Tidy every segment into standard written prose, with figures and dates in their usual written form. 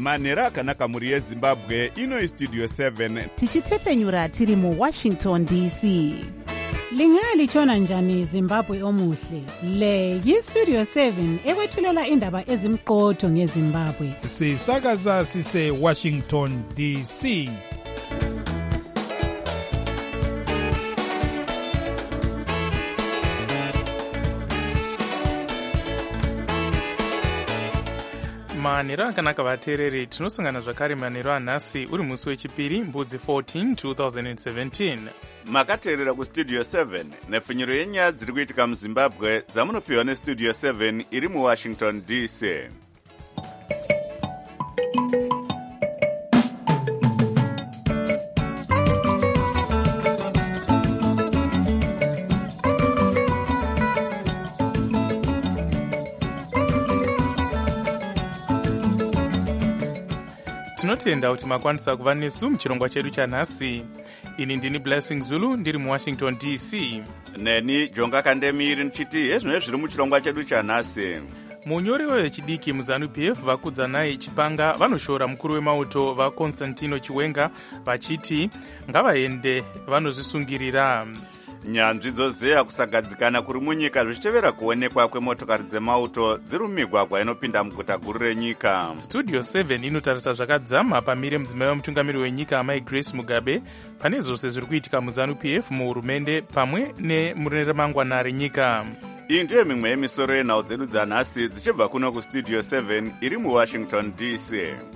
manhero akanaka mhuri yezimbabwe. Ino istudio 7 tichitefenyura tiri muwashington dc. Lingalitshona njani Zimbabwe omuhle? Le yistudio 7 ekwethulela indaba ezimqotho ngeZimbabwe. Sisakaza sise Washington DC. manhero akanaka vateereri, tinosangana zvakare manhero anhasi uri musi wechipiri mbudzi 14 2017. makateerera kustudio 7 nepfunyiro yenyaya dziri kuitika muzimbabwe dzamunopiwa nestudio 7 iri muwashington dc. tinotenda kuti makwanisa kuva nesu muchirongwa chedu chanhasi. Ini ndini Blessing Zulu ndiri muwashington dc. Neni Jonga Kandemiri ndichiti hezvino zviri muchirongwa chedu chanhasi. munyori wechidiki muZANU-PF vakudzanai Chipanga vanoshora mukuru wemauto vaConstantino Chiwenga vachiti ngavaende vanozvisungirira. nyanzvi dzozeya kusagadzikana kuri munyika zvichitevera kuonekwa kwemotokari dzemauto dziri mumigwagwa inopinda muguta guru renyika. Studio 7 inotarisa zvakadzama pamire mudzimai wemutungamiri wenyika Mai Grace Mugabe pane zvose zviri kuitika muZANU-PF muhurumende pamwe nemune ramangwana renyika. iyi ndiyo mimwe yemisoro yenhau dzedu dzanhasi dzichibva kuno kustudio 7 iri muwashington dc.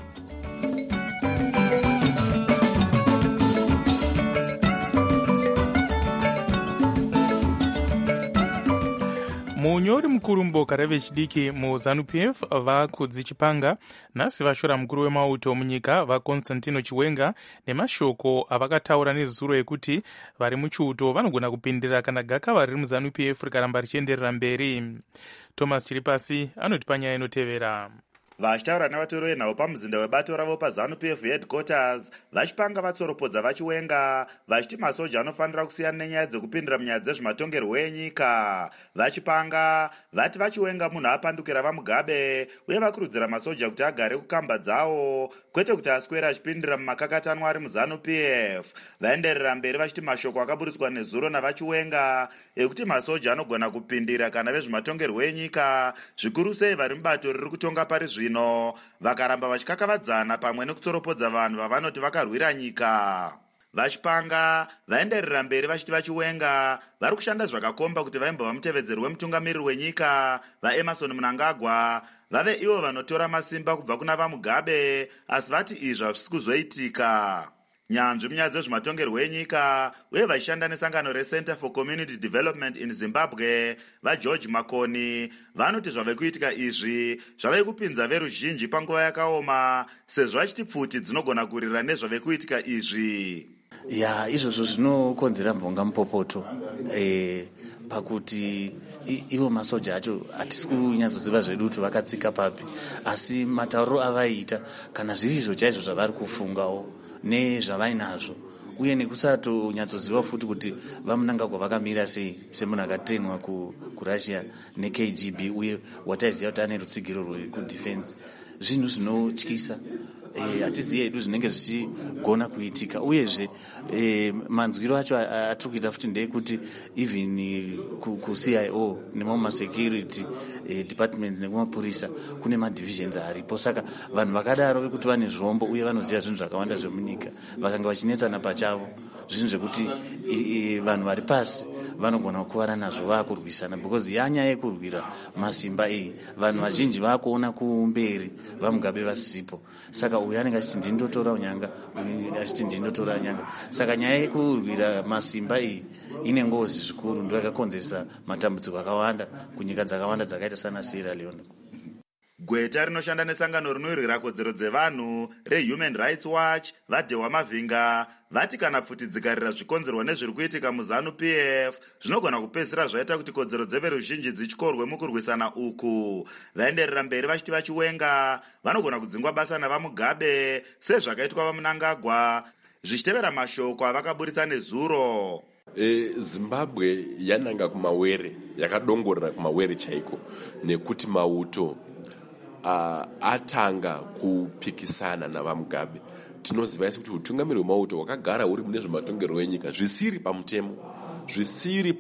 munyori mukuru muboka revechidiki muZANU-PF vakudzi Chipanga nhasi vashora mukuru wemauto munyika vaConstantino Chiwenga nemashoko avakataura nezuro ekuti vari muchiuto vanogona kupindira kana gakava riri muZANU-PF rikaramba richienderera mberi. Thomas Chiripasi anotipa nyaya inotevera. vachitaura nevatori venhau pamuzinda webato ravo paZANU-PF headquarters vachipanga vatsoropodza vachiwenga vachiti masoja anofanira kusiyana nenyaya dzekupindira munyaya dzezvematongerwo enyika. vachipanga vati vachiwenga munhu apandukira vaMugabe uye vakurudzira masoja kuti agare kukamba dzawo kwete kuti aswera achipindira mumakakatanwa ari muZANU-PF. vaenderera mberi vachiti mashoko akaburitswa nezuro navachiwenga ekuti masoja anogona kupindira kana vezvematongerwo enyika zvikuru sei vari mubato riri kutonga pari zvino vakaramba vachikakavadzana pamwe nekutsoropodza vanhu vavanoti vakarwira nyika. vachipanga vaenderera mberi vachiti vachiwenga vari kushanda zvakakomba kuti vaimbova mutevedzeri wemutungamiriri wenyika vaEmerson Mnangagwa vave ivo vanotora masimba kubva kuna vaMugabe, asi vati izvi hazvisi kuzoitika. nyanzvi munyaya dzezvematongerwo enyika uye vachishanda nesangano reCenter for Community Development in Zimbabwe vaGeorge Makoni vanoti zvave kuitika izvi zvave kupinza veruzhinji panguva yakaoma sezvo vachiti pfuti dzinogona kurira nezvave kuitika izvi. izvozvo zvinokonzera mvonga mupopoto pakuti ivo masoja acho hatisi kunyatsoziva zvedu kuti vakatsika papi, asi matauriro avaiita kana zviri izvo chaizvo zvavari kufungawo nezvavainazvo uye nekusatonyatsoziva futi kuti vaMnangagwa vakamira sei semunhu akatenwa kuRussia neKGB uye wataiziva kuti ane rutsigiro rwekudefense. zvinhu zvinotyisa, hatizivi hedu zvinenge zvichigona kuitika uyezve manzwiro acho atiri kuita futi ndeyekuti even kuCIO nemaumasecurity departments nekumapurisa kune madivisions aripo. saka vanhu vakadaro vekuti vane zvombo uye vanoziva zvinhu zvakawanda zvemunyika vakanga vachinetsana pachavo zvinhu zvekuti vanhu vari pasi vanogona kukuvara nazvo vakurwisana because yanyaya yekurwira masimba iyi vanhu vazhinji vakuona kumberi vaMugabe vasipo. saka uyu anenge achiti ndindotora unyanga uyu achiti ndindotora nyanga. saka nyaya yekurwira masimba iyi ine ngozi zvikuru, ndo yakakonzeresa matambudziko akawanda kunyika dzakawanda dzakaita sana Sierra Leone. gweta rinoshanda nesangano rinowirira kodzero dzevanhu reHuman Rights Watch vaDhewa Mavhinga vati kana pfuti dzikarira zvikonzerwa nezviri kuitika muZANU-PF zvinogona kupedzisira zvaita kuti kodzero dzeveruzhinji dzichikorwe mukurwisana uku. vaenderera mberi vachiti vachiwenga vanogona kudzingwa basa navaMugabe sezvakaitwa vaMnangagwa zvichitevera mashoko avakaburitsa nezuro. Zimbabwe yananga kumawere, yakadongorera kumawere chaiko nekuti mauto atanga kupikisana navamugabe, tinoziva isi kuti utungamiri hwemauto hwakagara huri mune zvematongerwo enyika zvisiri pamutemo, zvisiri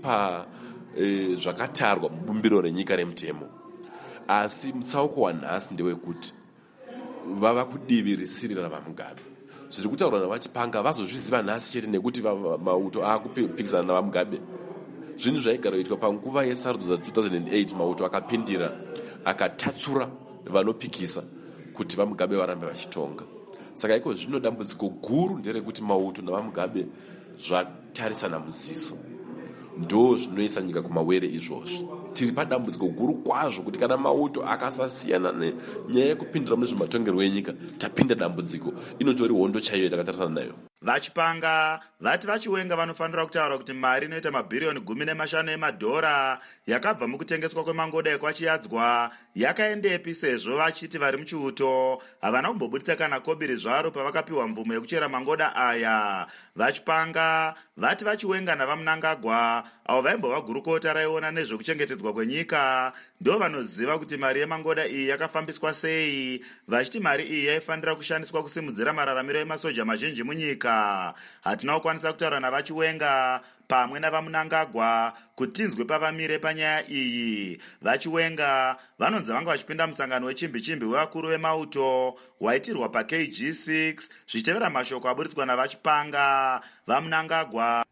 zvakatarwa mubumbiro renyika remutemo. Asi mutsauko wanhasi ndewekuti vava kudivi risiri ravamugabe. Zviri kutaurwa navachipanga vazozviziva nhasi chete nekuti mauto akupikisana navamugabe. Zvinhu zvaigara kuitwa panguva yesarudzo dza2008 mauto akapindira akatatsura vanopikisa kuti vamugabe varambe vachitonga. Saka iko zvino dambudziko guru nderekuti mauto navamugabe zvatarisana muziso, ndo zvinoisa nyika kumawere izvozvi. Tiri padambudziko guru kwazvo kuti kana mauto akasasiyana nenyaya yekupindira mune zvematongerwo enyika, tapinda dambudziko. Inotori hondo chaiyo yatakatarisana nayo. Vachipanga vati vachiwenga vanofanira kutaura kuti mari inoita mabhiriyoni 15 emadhora yakabva mukutengeswa kwemangoda ekwachiyadzwa yakaendepi, sezvo vachiti vari muchiuto havana kumbobudisa kana kobiri zvaro pavakapiwa mvumo yekuchera mangoda aya. Vachipanga vati vachiwenga navamunangagwa avo vaimbova gurukota raiona nezvekuchengetedzwa kwenyika ndo vanoziva kuti mari yemangoda iyi yakafambiswa sei, vachiti mari iyi yaifanira kushandiswa kusimudzira mararamiro emasoja mazhinji munyika. Hatina kukwanisa kutaura navachiwenga pamwe navamunangagwa kuti tinzwe pavamire panyaya iyi. Vachiwenga vanonzi vanga vachipinda musangano wechimbi-chimbi wevakuru vemauto waitirwa paKG6 zvichitevera mashoko aburitswa navachipanga. Vamunangagwa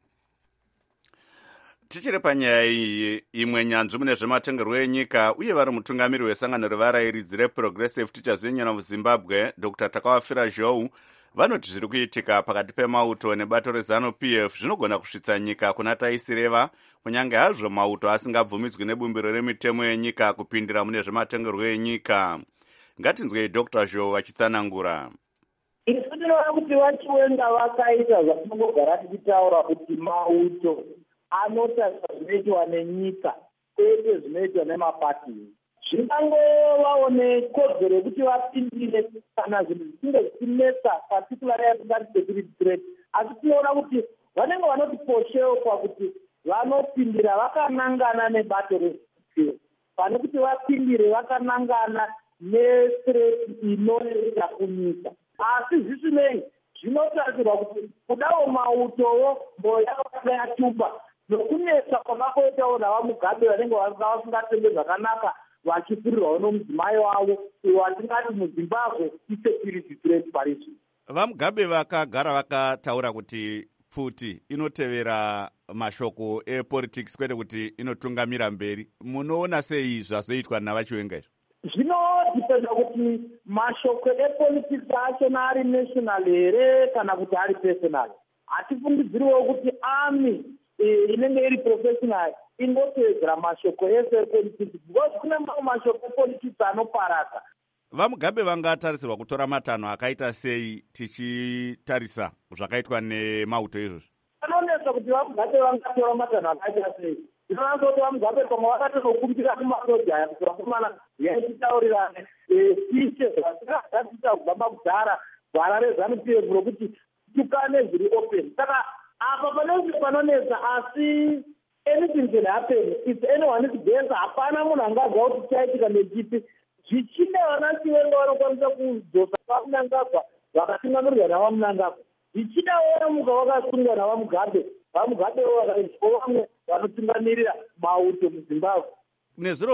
tichiri panyaya iyi, imwe nyanzvi mune zvematongerwo enyika uye vari mutungamiri wesangano revarairidzi reProgressive Teachers Union of Zimbabwe, Dr. Takawafira Zhou, vanoti zviri kuitika pakati pemauto nebato reZANU-PF zvinogona kusvitsa nyika kuna taisireva, kunyange hazvo mauto asingabvumidzwi nebumbiro remitemo yenyika kupindira mune zvematongerwo enyika. Ngatinzwei Dr. Zhou achitsanangura. Isu tinoona kuti vachiwenga vakaita zvatinongogara tichitaura kuti mauto anotarisa zvinoitwa nenyika kwete zvinoitwa nemapati. Zvingangovawo nekodzero yekuti vapindire kana zvinhu zvichinge zvichinetsa particular yatingati security threat, asi tinoona kuti vanenge vanotiposhewo pakuti vanopindira vakanangana nebato rezvipiro pane kuti vapindire vakanangana nethreat inoita kunyika. Asi zvisinei zvinotarisirwa kuti kudawo mautowo mboya vakanga yatuba nokunetsa kwavakoitawo navamugabe vanenge vasingatenge zvakanaka vachifurirwawo nomudzimai wavo watingati muZimbabwe isecurity threat parizvi. Vamugabe vakagara vakataura kuti pfuti inotevera mashoko epolitics kwete kuti inotungamira mberi. Munoona sei zvazoitwa navachiwenga izvo? Zvinodipenda kuti mashoko epolitics achona ari national here kana kuti ari personal. Hatifungidziriwo kuti army inenge iri professional ingotevedzera mashoko ese epolitics, because kune mamwe mashoko epolitics anoparadza. Vamugabe vangatarisirwa kutora matanho akaita sei tichitarisa zvakaitwa nemauto izvozvi? Vanonetsa kuti vamugabe vangatora matanho akaita sei. Zvinowanza kuti vamugabe pamwe vakatonokumbira kumasoja aya kuti vakomana yaititaurirane sise zvatiita kubva pakudhara gwara reZANU-PF rokuti tukane zviri open. Saka apa panonetsa, asi anything can happen. If anyone is there, hapana munhu angagwa kuti chaitika nechipi. Zvichida vanachiwenga vanokwanisa kudzosa vamunangagwa vakatungamirirwa navamunangagwa. Zvichida muka vakasungwa navamugabe, vamugabewo vakaiswa vamwe vanotungamirira mauto muZimbabwe. Nezuro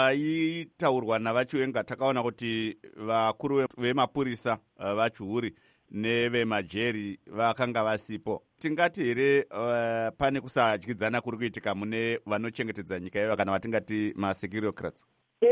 paitaurwa navachiwenga takaona kuti vakuru vemapurisa vachiuri nevemajeri vakanga vasipo. Tingati here pane kusadyidzana kuri kuitika mune vanochengetedza nyika iva kana vatingati masecurocrats?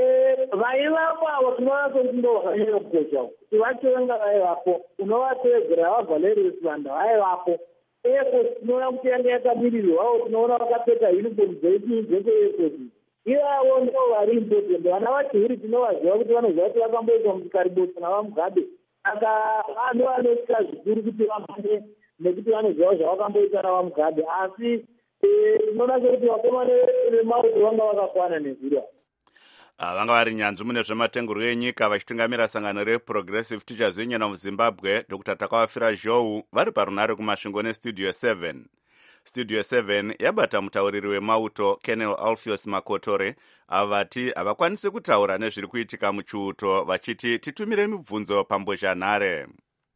Vaivapo avo tinoona kuti ndo vakanyanya kukosha kuti vachiwenga vaivapo, unovatevedzera vaValeris vanhu vaivapo. Airforce tinoona kuti yanga yakamirirwawo, tinoona vakapfeka uniform dzekuairforce. Ivavo ndo vari important. Vana vachiwiri tinovaziva kuti vanoziva kuti vakamboiswa musikaribosi navamugabe. Saka vanhu vanosvika zvikuru kuti vamhanye nekuti vanoziva zvavakamboita navamugabe. Asi tinoona sekuti vakomana vemauto vanga vakakwana nezviro. Vanga vari nyanzvi mune zvematongerwo enyika vachitungamira sangano reProgressive Teachers Union of Zimbabwe, Dr. Takawafira Zhou, vari parunare kumasvingo nestudio 7. Studio 7 yabata mutauriri wemauto Colonel Alpheus Makotore avati havakwanisi kutaura nezviri kuitika muchiuto, vachiti titumire mibvunzo pambozhanhare.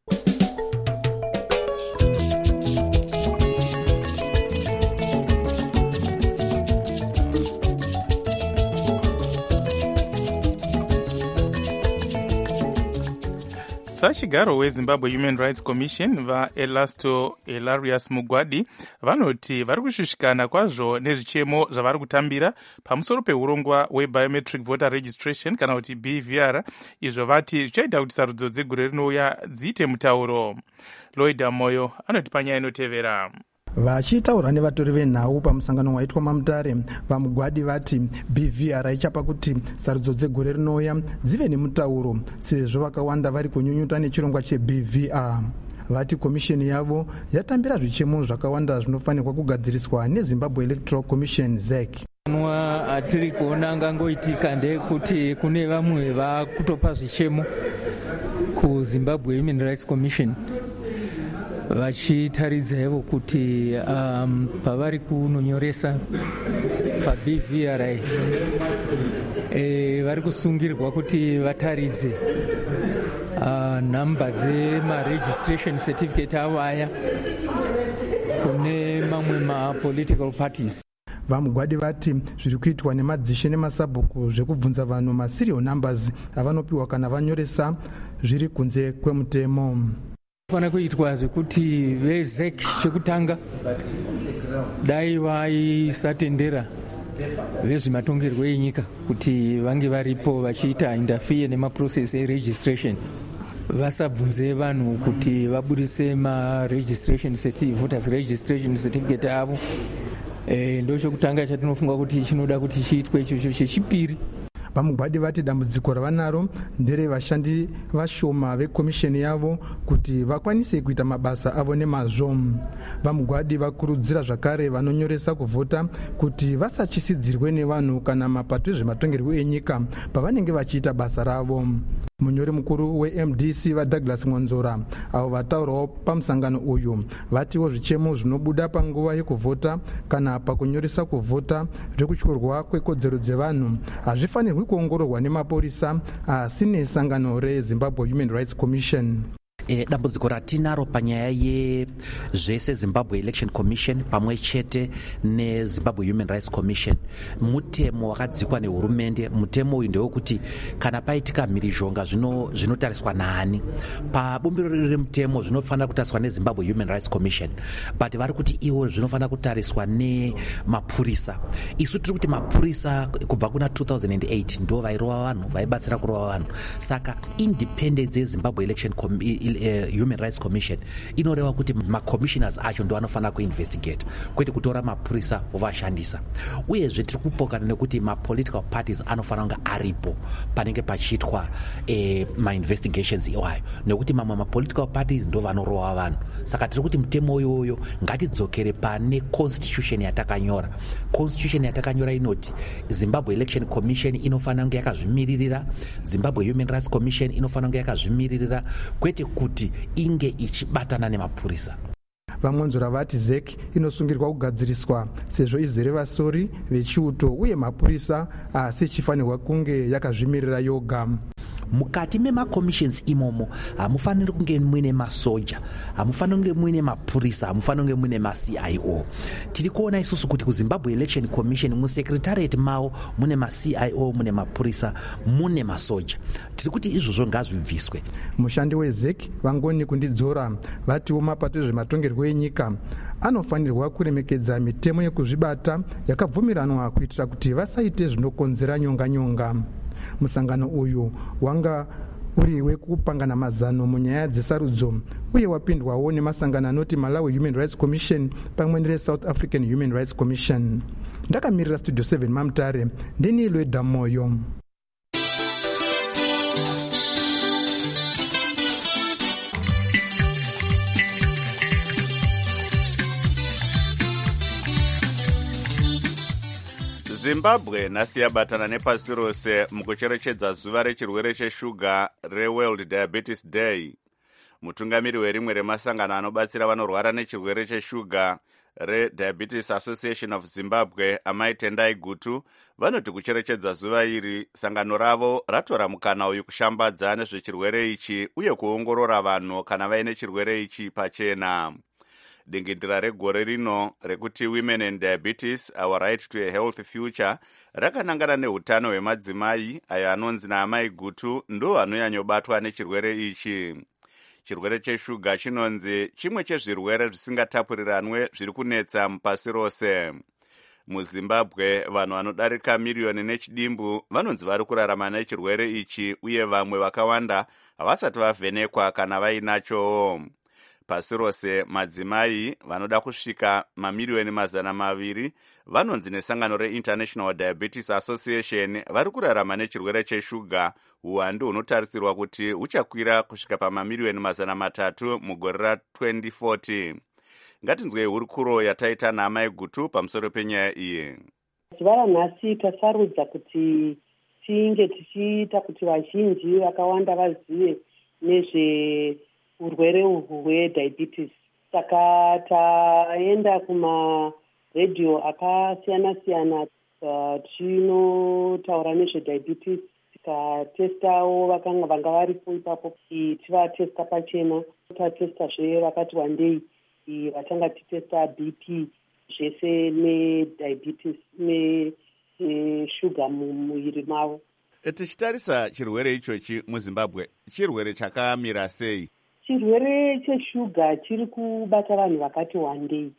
Sachigaro weZimbabwe Human Rights Commission vaElasto Hilarius Mugwadi vanoti vari kushushikana kwazvo nezvichemo zvavari kutambira pamusoro peurongwa hwebiometric voter registration kana kuti BVR, izvo vati zvichaita kuti sarudzo dzegore rinouya dziite mutauro. Lloyd Moyo anoti panyaya inotevera. Vachitaura nevatori venhau pamusangano waitwa maMutare, vaMugwadi vati BVR ichapa kuti sarudzo dzegore rinouya dzive nemutauro, sezvo vakawanda vari kunyunyuta nechirongwa cheBVR. Vati komisheni yavo yatambira zvichemo zvakawanda zvinofanirwa kugadziriswa neZimbabwe Electoral Commission ZEC. Atiri kuona ngangoitika ndekuti kune vamwe vakutopa zvichemo kuZimbabwe Human Rights Commission vachitaridza ivo kuti pavari kunonyoresa paBVR vari kusungirwa kuti vataridze nhamba dzemaregistration certificate avo aya kune mamwe mapolitical parties. VaMugwadi vati zviri kuitwa nemadzishe nemasabhuku zvekubvunza vanhu maserial numbers avanopiwa kana vanyoresa zviri kunze kwemutemo. Fana kuitwa zvekuti veZEC chekutanga dai vaisatendera vezvematongerwo enyika kuti vange varipo vachiita interfere nemaprocess eregistration, vasabvunze vanhu kuti vabudise voters registration certificate avo. Ndochokutanga chatinofunga kuti chinoda kuti chiitwe ichocho. Chechipiri, VaMugwadi vati dambudziko ravanaro ndere vashandi vashoma vekomisheni yavo kuti vakwanise kuita mabasa avo nemazvo. VaMugwadi vakurudzira zvakare vanonyoresa kuvhota kuti vasachisidzirwe nevanhu kana mapato ezvematongerwo enyika pavanenge vachiita basa ravo. Munyori mukuru weMDC vaDouglas Mwanzora avo vataurawo pamusangano uyu vatiwo zvichemo zvinobuda panguva yekuvhota kana pakunyoresa kuvhota zvekutyorwa kwekodzero dzevanhu hazvifanirwi kuongororwa nemaporisa asi nesangano reZimbabwe Human Rights Commission. Dambudziko ratinaro panyaya yezvese Zimbabwe Election Commission pamwe chete neZimbabwe Human Rights Commission, mutemo wakadzikwa nehurumende. Mutemo uyu ndewekuti kana paitika mhirizhonga zvinotariswa naani. Pabumbiro remutemo zvinofanira kutariswa neZimbabwe Human Rights Commission, but vari kuti iwo zvinofanira kutariswa nemapurisa. Isu tiri kuti mapurisa kubva kuna 2008 ndo vairova vanhu, vaibatsira kurova vanhu. Saka independence yeZimbabwe Election Human Rights Commission inoreva kuti macommissioners acho ndo anofanira kuinvestigate, kwete kutora mapurisa ovashandisa. Uyezve tiri kupokana nekuti mapolitical parties anofanira kunge aripo panenge pachiitwa mainvestigations iwayo, nekuti mamwe mapolitical parties ndo vanorova vanhu. Saka tiri kuti mutemo uyoyo ngatidzokere pane constitution yatakanyora. Constitution yatakanyora inoti Zimbabwe Election Commission inofanira kunge yakazvimiririra, Zimbabwe Human Rights Commission inofanira kunge yakazvimiririra, kwete kuti inge ichibatana nemapurisa. VaMwanzora vati ZEC inosungirwa kugadziriswa sezvo izere vasori vechiuto uye mapurisa asi ichifanirwa kunge yakazvimirira yoga. Mukati memakommissions imomo hamufaniri kunge muine masoja, hamufaniri kunge muine mapurisa, hamufaniri kunge muine maCIO. Tiri kuona isusu kuti kuZimbabwe Election Commission musekretariat mao mune maCIO, mune mapurisa, mune masoja. Tiri kuti izvozvo ngazvibviswe. Mushandi weZEC Vangoni Kundidzora vatiwo mapato ezvematongerwo enyika anofanirwa kuremekedza mitemo yekuzvibata yakabvumiranwa kuitira kuti vasaite zvinokonzera nyonga-nyonga. Musangano uyu wanga uri wekupangana mazano munyaya dzesarudzo uye wapindwawo nemasangano anoti Malawi Human Rights Commission pamwe neSouth African Human Rights Commission. Ndakamirira Studio 7 maMutare, ndini Lloyd Moyo. Zimbabwe nhasi yabatana nepasi rose mukucherechedza zuva rechirwere cheshuga reWorld Diabetes Day. Mutungamiri werimwe remasangano anobatsira vanorwara nechirwere cheshuga reDiabetes Association of Zimbabwe Amai Tendai Gutu vanoti kucherechedza zuva iri sangano ravo ratora mukana uyu kushambadza nezvechirwere ichi uye kuongorora vanhu kana vaine chirwere ichi pachena. Dingindira regore rino rekuti Women and Diabetes, Our Right to a Healthy Future rakanangana neutano hwemadzimai ayo anonzi naamai Gutu ndo anonyanyobatwa nechirwere ichi. Chirwere cheshuga chinonzi chimwe chezvirwere zvisingatapuriranwe zviri kunetsa mupasi rose. MuZimbabwe vanhu vanodarika miriyoni nechidimbu vanonzi vari kurarama nechirwere ichi uye vamwe vakawanda havasati vavhenekwa kana vainacho. Pasi rose madzimai vanoda kusvika mamiriyoni 200 vanonzi nesangano reInternational Diabetes Association vari kurarama nechirwere cheshuga, uwandu hunotarisirwa kuti huchakwira kusvika pamamiriyoni 300 mugore ra2040. Ngatinzwei hurukuro yataita naamai Gutu pamusoro penyaya iyi. Zuva ranhasi tasarudza kuti tinge tichiita kuti vazhinji vakawanda vazive nezveurwere uhwu hwediabetes. Saka taenda kumaredhiyo akasiyana-siyana tichinotaura nezvediabetes, tikatestawo vanga varipo ipapo tivatesta pachena. Tatestazve vakati wandei vatanga titesta BP zvese nediabetes neshuga mumuviri mavo. Tichitarisa chirwere ichochi muZimbabwe, chirwere chakamira sei? Chirwere cheshuga chiri kubata vanhu vakati wandei.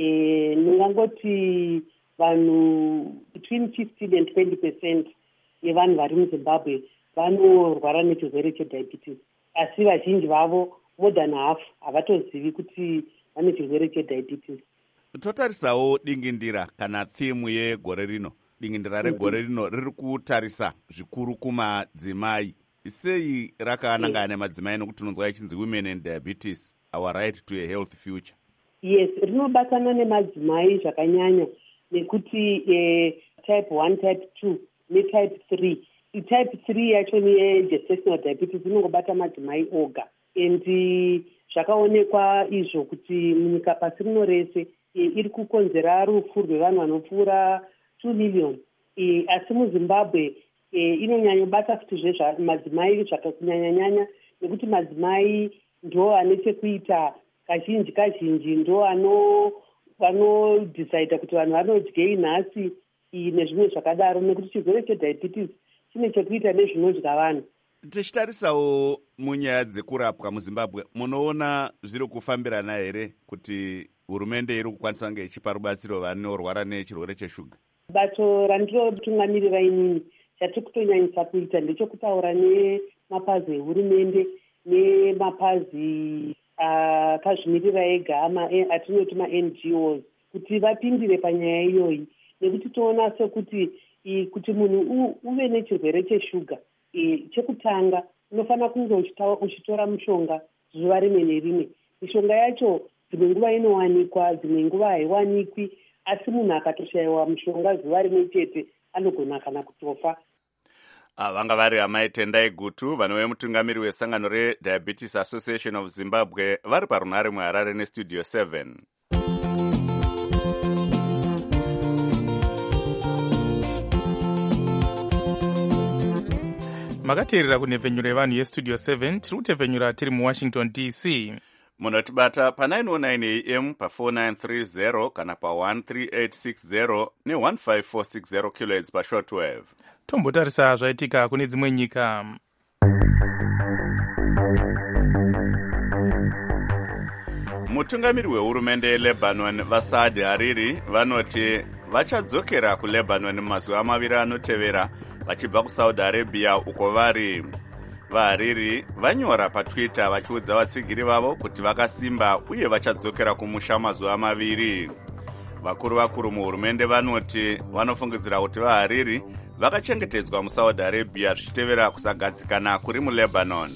Ndingangoti vanhu between 15 and 20% yevanhu vari muZimbabwe vanorwara nechirwere chediabetes, asi vazhinji vavo more than half havatozivi kuti vane chirwere chediabetes. Totarisawo dingindira kana thimu yegore rino. Dingindira regore rino riri kutarisa zvikuru kumadzimai. Sei rakanangana nemadzimai nokuti tinonzwa ichinzi Women and Diabetes, Our Right to a Healthy Future? Yes, rinobatana nemadzimai zvakanyanya nekuti type 1, type 2 netype 3. Type 3 yacho negestational diabetes inongobata madzimai oga. And zvakaonekwa izvo kuti munyika pasi rino rese iri kukonzera rufu rwevanhu vanopfuura 2 million. Asi muZimbabwe inonyanyobata futi madzimai zvakakunyanya-nyanya nekuti madzimai ndo ane chekuita kazhinji ndo vanodhisaidha kuti vanhu vanodyei nhasi nezvimwe zvakadaro, nekuti chirwere chediabetes chine chekuita nezvinodya vanhu. Tichitarisawo munyaya dzekurapwa muZimbabwe, munoona zviri kufambirana here kuti hurumende iri kukwanisa kunge ichipa rubatsiro vanorwara nechirwere cheshuga? Bato randinotungamirira inini chatiri kutonyanyisa kuita ndechokutaura nemapazi ehurumende nemapazi akazvimirira ega atinoti maNGOs kuti vapindire panyaya iyoyi, nekuti toona sekuti kuti munhu uve nechirwere cheshuga, chekutanga unofanira kunge uchitora mushonga zuva rimwe nerimwe. Mishonga yacho dzimwe nguva inowanikwa, dzimwe nguva haiwanikwi, asi munhu akatoshayiwa mushonga zuva rimwe chete anogona kana kutofa. Vanga vari Amai Tendai Gutu, vanove mutungamiri wesangano reDiabetes Association of Zimbabwe, vari parunhare muHarare neStudio 7. Makateerera kunhepfenyuro yevanhu yeStudio 7, tiri kutepfenyura tiri muWashington DC. Munotibata pa909 AM pa4930 kana pa13860 ne15460 kHz pashortwave. Tombotarisa zvaitika kune dzimwe nyika. Mutungamiri wehurumende yeLebanon vaSaad Hariri vanoti vachadzokera kuLebanon mazuva 2 anotevera vachibva kuSaudi Arabia uko vari. VaHariri vanyora paTwitter vachiudza vatsigiri vavo kuti vakasimba uye vachadzokera kumusha mazuva 2. Vakuru muhurumende vanoti vanofungidzira kuti vaHariri vakachengetedzwa muSaudi Arabia zvichitevera kusagadzikana kuri muLebanon.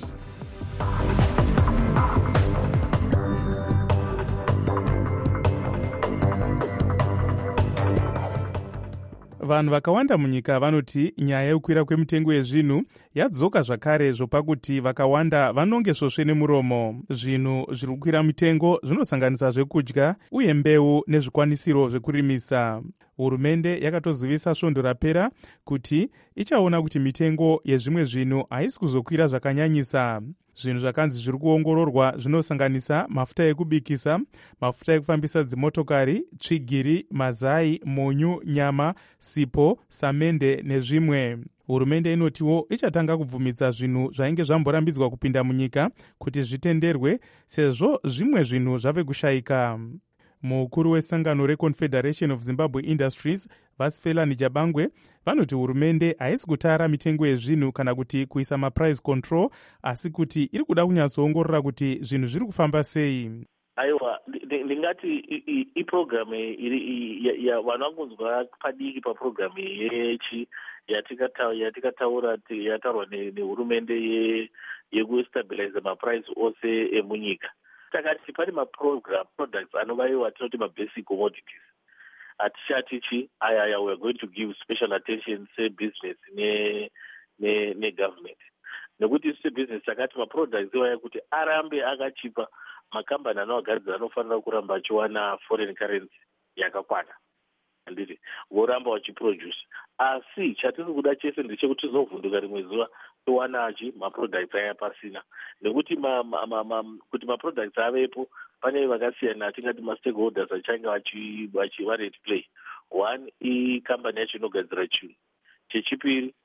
Vanhu vakawanda munyika vanoti nyaya yekukwira kwemitengo yezvinhu yadzoka zvakare zvopakuti vakawanda vanonge svosve nemuromo. Zvinhu zviri kukwira mitengo zvinosanganisa zvekudya uye mbeu nezvikwanisiro zvekurimisa. Hurumende yakatozivisa svondo rapera kuti ichaona kuti mitengo yezvimwe zvinhu haisi kuzokwira zvakanyanyisa. Zvinhu zvakanzi zviri kuongororwa zvinosanganisa mafuta ekubikisa, mafuta ekufambisa dzimotokari, tsvigiri, mazai, munyu, nyama, sipo, samende nezvimwe. Hurumende inotiwo ichatanga kubvumidza zvinhu zvainge zvamborambidzwa kupinda munyika kuti zvitenderwe sezvo zvimwe zvinhu zvave kushayika. Mukuru wesangano reConfederation of Zimbabwe Industries, Vasifela Nijabangwe, vanoti hurumende haisi kutara mitengo yezvinhu kana kuti kuisa maprice control, asi kuti iri kuda kunyatsoongorora kuti zvinhu zviri kufamba sei. Aiwa, ndingati iprogramu vanhu vangunzwa padiki paprogramu yechi yatikataura yataurwa nehurumende yekustabilize maprice ose emunyika. Takati pane maprogram products anovaiwa tinoti mabasic commodities. Hatichatichi aya we are going to give special attention say business ne government. Nekuti isi business takati maproducts iwaya kuti arambe akachipa makambani anogadzira anofanira kuramba achiwana foreign currency yakakwana. Anditi voramba vachiproduce. Asi chatiri kuda chese ndechekuti tizoovhunduka rimwe zuva tiwanachi maproducts aya pasina. Nekuti kuti maproducts avepo pane vakasiyana tingati mastakeholders achange vari at play. One ikambani yacho inogadzira chinhu. Chechipiri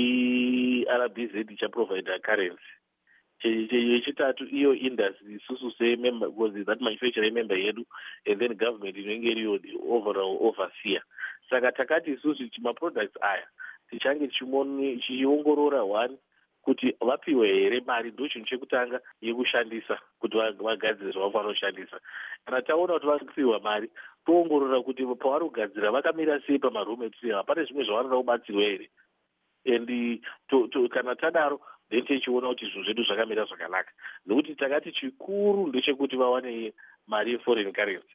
RBZ ichaprovide currency. Chechitatu iyo industry isusu semember because that manufacturer member yedu and then government inenge iriyo the overall overseer. Saka takati isusu maproducts aya tichange chichiongorora one kuti vapiwe here mari ndo chinhu chekutanga yekushandisa kuti vagadzire zvavafanira kushandisa. Kana taona kuti vari kupiwa mari toongorora kuti pavari kugadzira vakamira sei pamaraw material, hapana zvimwe zvavanoda kubatsirwa here. And kana tadaro then tichiona kuti zvinhu zvedu zvakamira zvakanaka. Nokuti takati chikuru ndechekuti vawane mari yeforeign currency.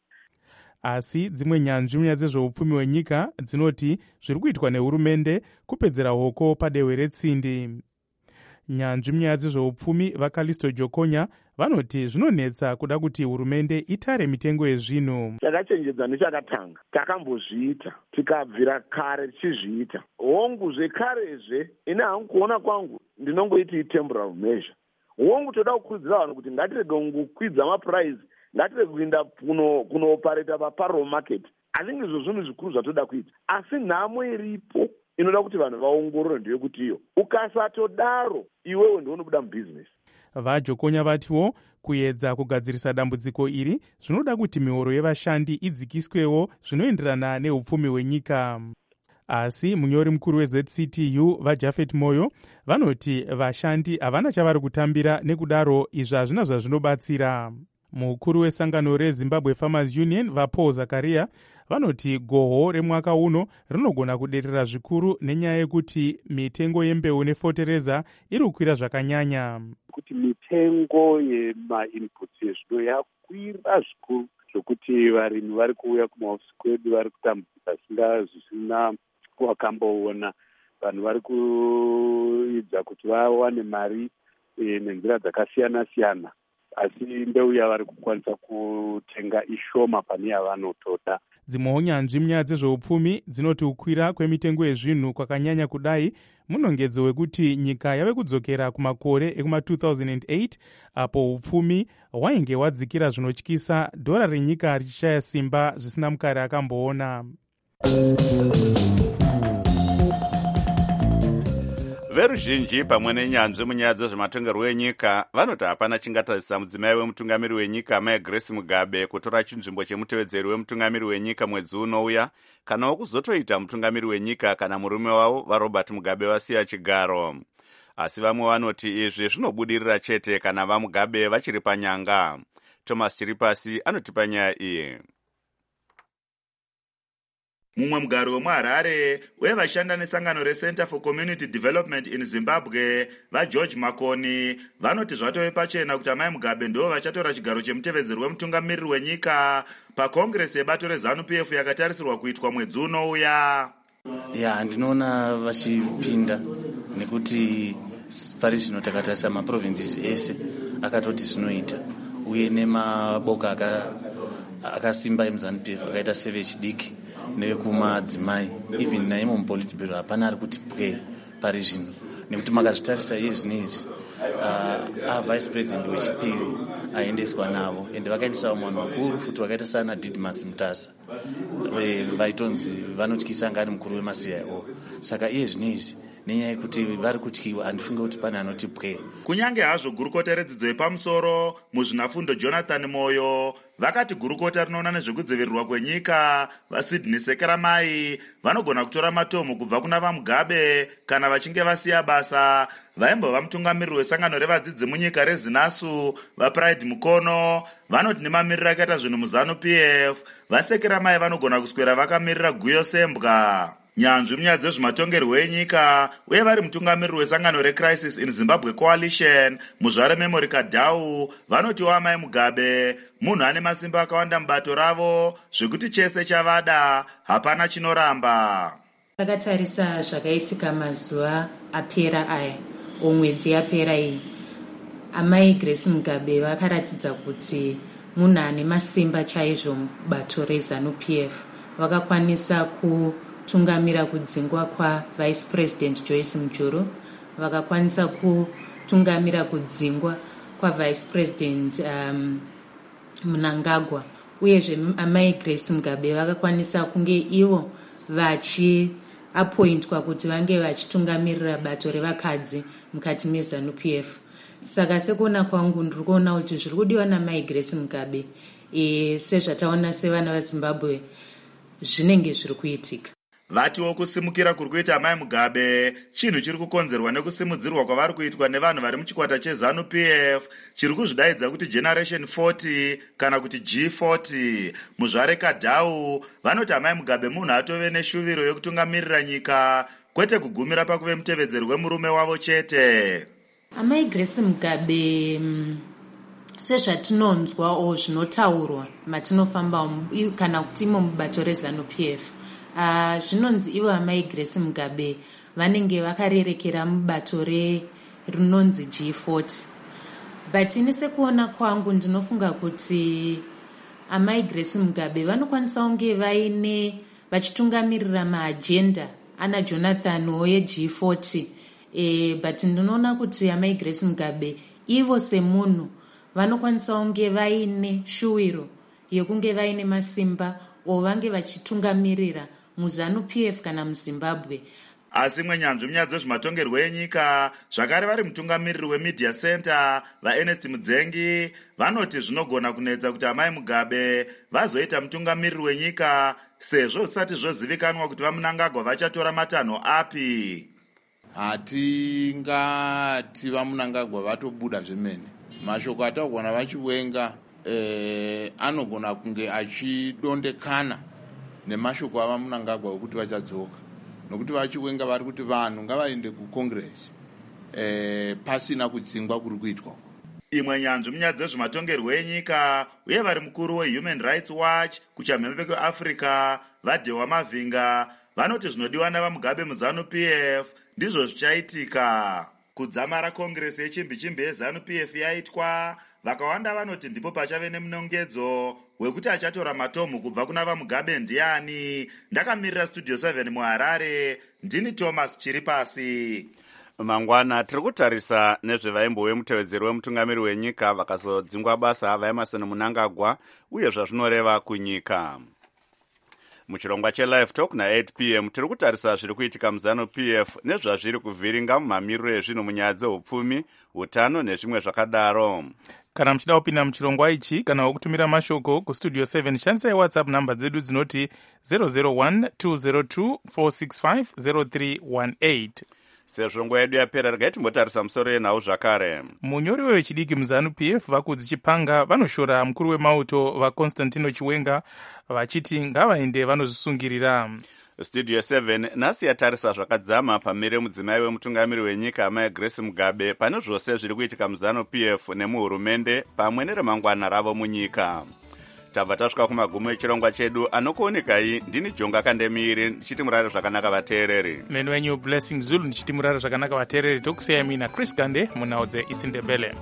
Asi dzimwe nyanzvi munyaya dzezveupfumi hwenyika dzinoti zviri kuitwa nehurumende kupedzera hoko padehwe retsindi. Nyanzvi munyaya dzezveupfumi vaKalisto Jokonya vanoti zvinonetsa kuda kuti hurumende itare mitengo yezvinhu. Takachenjedza nechakatanga, takambozviita, tikabvira kare tichizviita. Hongu zvekarezve ine hangu kuona kwangu ndinongoiti temporary measure. Hongu toda kukurudzira vanhu kuti ngatirege kungokwidza maprice, ngatirege kuenda kunopareta paparallel market. Hazvinge izvo zvinhu zvikuru zvatoda kuita. Asi nhamo iripo inoda kuti vanhu vaongorore ndeyekuti iyo ukasatodaro iwewe ndounobuda mubusiness. VaJokonya vatiwo kuedza kugadzirisa dambudziko iri zvinoda kuti mihoro yevashandi idzikiswewo zvinoenderana neupfumi hwenyika. Asi munyori mukuru weZCTU vaJafet Moyo vanoti vashandi havana chavari kutambira, nekudaro izvi hazvina zvazvinobatsira. Mukuru wesangano reZimbabwe Farmers Union vaPaul Zakaria vanoti goho remwaka uno rinogona kuderera zvikuru nenyaya yekuti mitengo yembeu nefotereza iri kukwira zvakanyanya. Kuti mitengo yemainputs ezvino yakwira zvikuru zvokuti varimi vari kuuya kumahofisi kwedu vari kutambudzika zvisina wakamboona. Vanhu vari kuidza kuti vawane mari nenzira dzakasiyana siyana, asi mbeu yavari kukwanisa kutenga ishoma pane yavanotoda. Dzimwewo nyanzvi munyaya dzezveupfumi dzinoti kukwira kwemitengo yezvinhu kwakanyanya kudai munongedzo wekuti nyika yave kudzokera kumakore ekuma2008 apo upfumi hwainge hwadzikira zvinotyisa, dhora renyika richishaya simba zvisina mukare akamboona. Veruzhinji pamwe nenyanzvi munyaya dzezvematongerwo enyika vanoti hapana chingatadzisa mudzimai wemutungamiri wenyika Mai Grace Mugabe kutora chinzvimbo chemutevedzeri wemutungamiri wenyika mwedzi unouya, kanawo kuzotoita mutungamiri wenyika kana murume wavo vaRobert Mugabe vasiya chigaro. Asi vamwe vanoti izvi zvinobudirira chete kana vaMugabe vachiri panyanga. Thomas Chiripasi anotipa nyaya iyi. Mumwe mugari wemuHarare wevashanda nesangano reCenter for Community Development in Zimbabwe vaGeorge Makoni vanoti zvatove pachena kuti Mai Mugabe ndo vachatora chigaro chemutevedzeri wemutungamiriri wenyika pakongresi yebato reZANU-PF yakatarisirwa kuitwa mwedzi unouya. Ndinoona vachipinda nekuti pari zvino takatarisa maprovinces ese akatoti zvinoita, uye nemaboka akasimba emuZANU-PF akaita sevechidiki nevekumadzimai, even naimo mupolitburo hapana ari kuti pwe pari zvino, nekuti makazvitarisa iye zvinezvi vice president wechipiri aendeswa navo, ende vakaendesawo vanhu vakuru futi vakaita sana Didmus Mutasa vaitonzi vanotyisa ngari mukuru wemaCIO. Saka iye zvinezvi nenyaya yekuti vari kutyiwa, handifunge kuti pane anoti pwe. Kunyange hazvo gurukota redzidzo yepamusoro muzvinafundo Jonathan Moyo vakati gurukota rinoona nezvekudzivirirwa kwenyika vaSydney Sekeramai vanogona kutora matomu kubva kuna vaMugabe kana vachinge vasiya basa vaimbova mutungamiriri wesangano revadzidzi munyika reZinasu vaPride Mukono vanoti nemamiriro akaita zvinhu muZANU-PF vaSekeramai vanogona kuswera vakamirira Guyo Sembwa. Nyanzvi munyaya dzezvematongerwo enyika uye vari mutungamiriri wesangano reCrisis in Zimbabwe Coalition Muzvare Memory Kadhau vanotiwo amai Mugabe munhu ane masimba akawanda mubato ravo zvekuti chese chavada hapana chinoramba. Takatarisa zvakaitika mazuva apera aya omwedzi yapera iyi, amai Grace Mugabe vakaratidza kuti munhu ane masimba chaizvo mubato reZANU-PF. Vakakwanisa kutungamira kudzingwa kwa Vice President Joyce Mujuru, vakakwanisa kutungamira kudzingwa kwa Vice President Mnangagwa, uyezve amai Grace Mugabe vakakwanisa kunge ivo vachiapointwa kuti vange vachitungamirira bato revakadzi mukati meZANU-PF. Saka sekuona kwangu ndiri kuona kuti zviri kudiwa namai Grace Mugabe sezvataona sevana vaZimbabwe zvinenge zviri kuitika. Vatiwo kusimukira kuri kuita amai Mugabe chinhu chiri kukonzerwa nekusimudzirwa kwavari kuitwa nevanhu vari muchikwata cheZANU-PF chiri kuzvidaidza kuti Generation 40 kana kuti G40. Muzvare Kadhau vanoti amai Mugabe munhu atove neshuviro yokutungamirira nyika kwete kugumira pakuve mutevedzeri wemurume wavo chete. Amai Grace Mugabe sezvatinonzwa o zvinotaurwa matinofamba kana kuti imo mubato reZANU-PF, zvinonzi ivo amai Grace Mugabe vanenge vakarerekera mubato rinonzi G40, but ini sekuona kwangu ndinofunga kuti amai Grace Mugabe vanokwanisa kunge vachitungamirira maagenda ana Jonathan oye G40, but ndinoona kuti amai Grace Mugabe ivo semunhu vanokwanisa kunge vaine shuwiro yekunge vaine masimba ovange vachitungamirira muZANU-PF kana muZimbabwe. Asi mwenyanzvi munyaya dzezvematongerwo enyika zvakare vari mutungamiriri weMedia Center vaErnest Mudzengi vanoti zvinogona kunetsa kuti amai Mugabe vazoita mutungamiriri wenyika sezvo zvisati zvozivikanwa kuti vaMnangagwa vachatora matanho api. Hatingati vaMnangagwa vatobuda zvemene. Mashoko ataugona vachiwenga anogona kunge achidondekana nemashoko avaMnangagwa okuti vachadzoka, nokuti vachiwenga vari kuti vanhu ngavaende kuCongress pasina kudzingwa kuri kuitwa. Imwe nyanzvi munyaya dzezvematongerwo enyika uye vari mukuru weHuman Rights Watch kuchamhembe kweAfrica vaDhewa Mavhinga vanoti zvinodiwa navaMugabe muZANU-PF ndizvo zvichaitika. Kudzamara Congress yechimbi-chimbi yeZANU-PF yaitwa, vakawanda vanoti ndipo pachave nemunongedzo wekuti achatora matomu kubva kuna vaMugabe ndiani. Ndakamirira Studio 7 muHarare, ndini Thomas Chiripasi. Mangwana tiri kutarisa nezvevaimbowe mutevedzeri wemutungamiri wenyika vakazodzingwa basa vaEmmerson Mnangagwa uye zvazvinoreva kunyika. Muchirongwa cheLive Talk na8 p.m. tiri kutarisa zviri kuitika muZANU-PF nezvazviri kuvhiringa mumamiriro ezvinhu munyaya dzeupfumi, utano nezvimwe zvakadaro. Kana muchida kupinda muchirongwa ichi kana kutumira mashoko kustudio 7 shandisai WhatsApp namba dzedu dzinoti 001-202-465-0318. Sezvo nguva yedu yapera regai timbotarisa musoro yenhau zvakare. Munyori wechidiki muZANU-PF Vakudzi Chipanga vanoshora mukuru wemauto vaConstantino Chiwenga vachiti ngavaende vanozvisungirira. Studio 7 nhasi yatarisa zvakadzama pamire mudzimai wemutungamiri wenyika amai Grace Mugabe pane zvose zviri kuitika muZANU-PF nemuhurumende pamwe neremangwana ravo munyika. tabva tasvika kumagumo echirongwa chedu. Anokuonekai ndini Jonga Kandemiri ndichiti murare zvakanaka vateereri. Neni wenyu Blessing Zulu ndichiti murare zvakanaka vateereri. Tokusiyai mina Chris Gande munhau dzeIsindebele.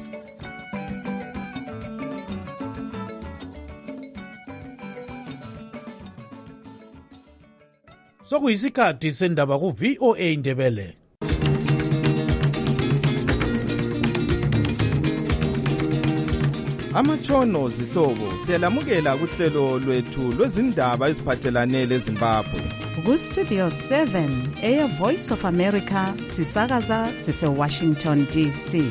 Sokuyisikhathi sendaba ku-VOA Indebele. Amatshono zihlobo siyalamukela kuhlelo lwethu lwezindaba eziphathelane leZimbabwe. Ku-Studio 7 Air Voice of America sisakaza sise-Washington DC.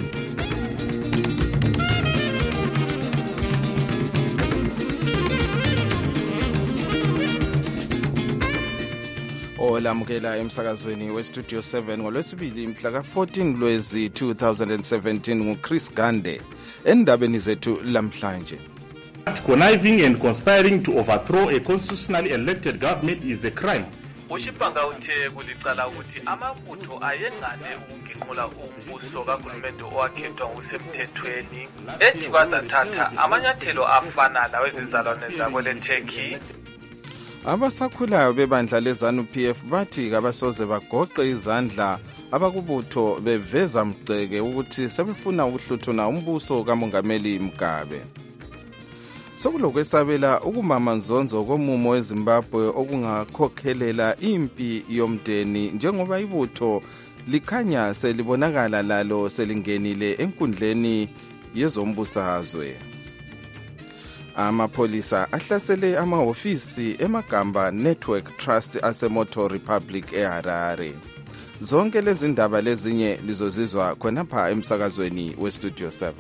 Olamukela emsakazweni weStudio 7 ngolwesibili mhla ka-14 Lwezi 2017 nguChris Gande endabeni zethu lamhlanje. Conniving and conspiring to overthrow a constitutionally elected government is a crime. Ushipanga uthe kulicala ukuthi amabutho ayengane ukungenqula umbuso kahulumende owakhethwa ngokusemthethweni ethi bazathatha amanyathelo afana lawezizalwane zabo leTurkey. Abasakhulayo bebandla leZANU-PF bathi kabasoze bagoqe izandla abakubutho beveza mgceke ukuthi sebefuna ukuhluthuna umbuso kaMongameli Mugabe. Sokulokwesabela ukumama nzonzo komumo weZimbabwe okungakhokhelela impi yomdeni njengoba ibutho likhanya selibonakala lalo selingenile enkundleni yezombusazwe. Amapholisa ahlasele amahofisi eMagamba Network Trust aseMoto Republic eHarare. Zonke lezi ndaba lezinye lizozizwa khonapha emsakazweni weStudio 7.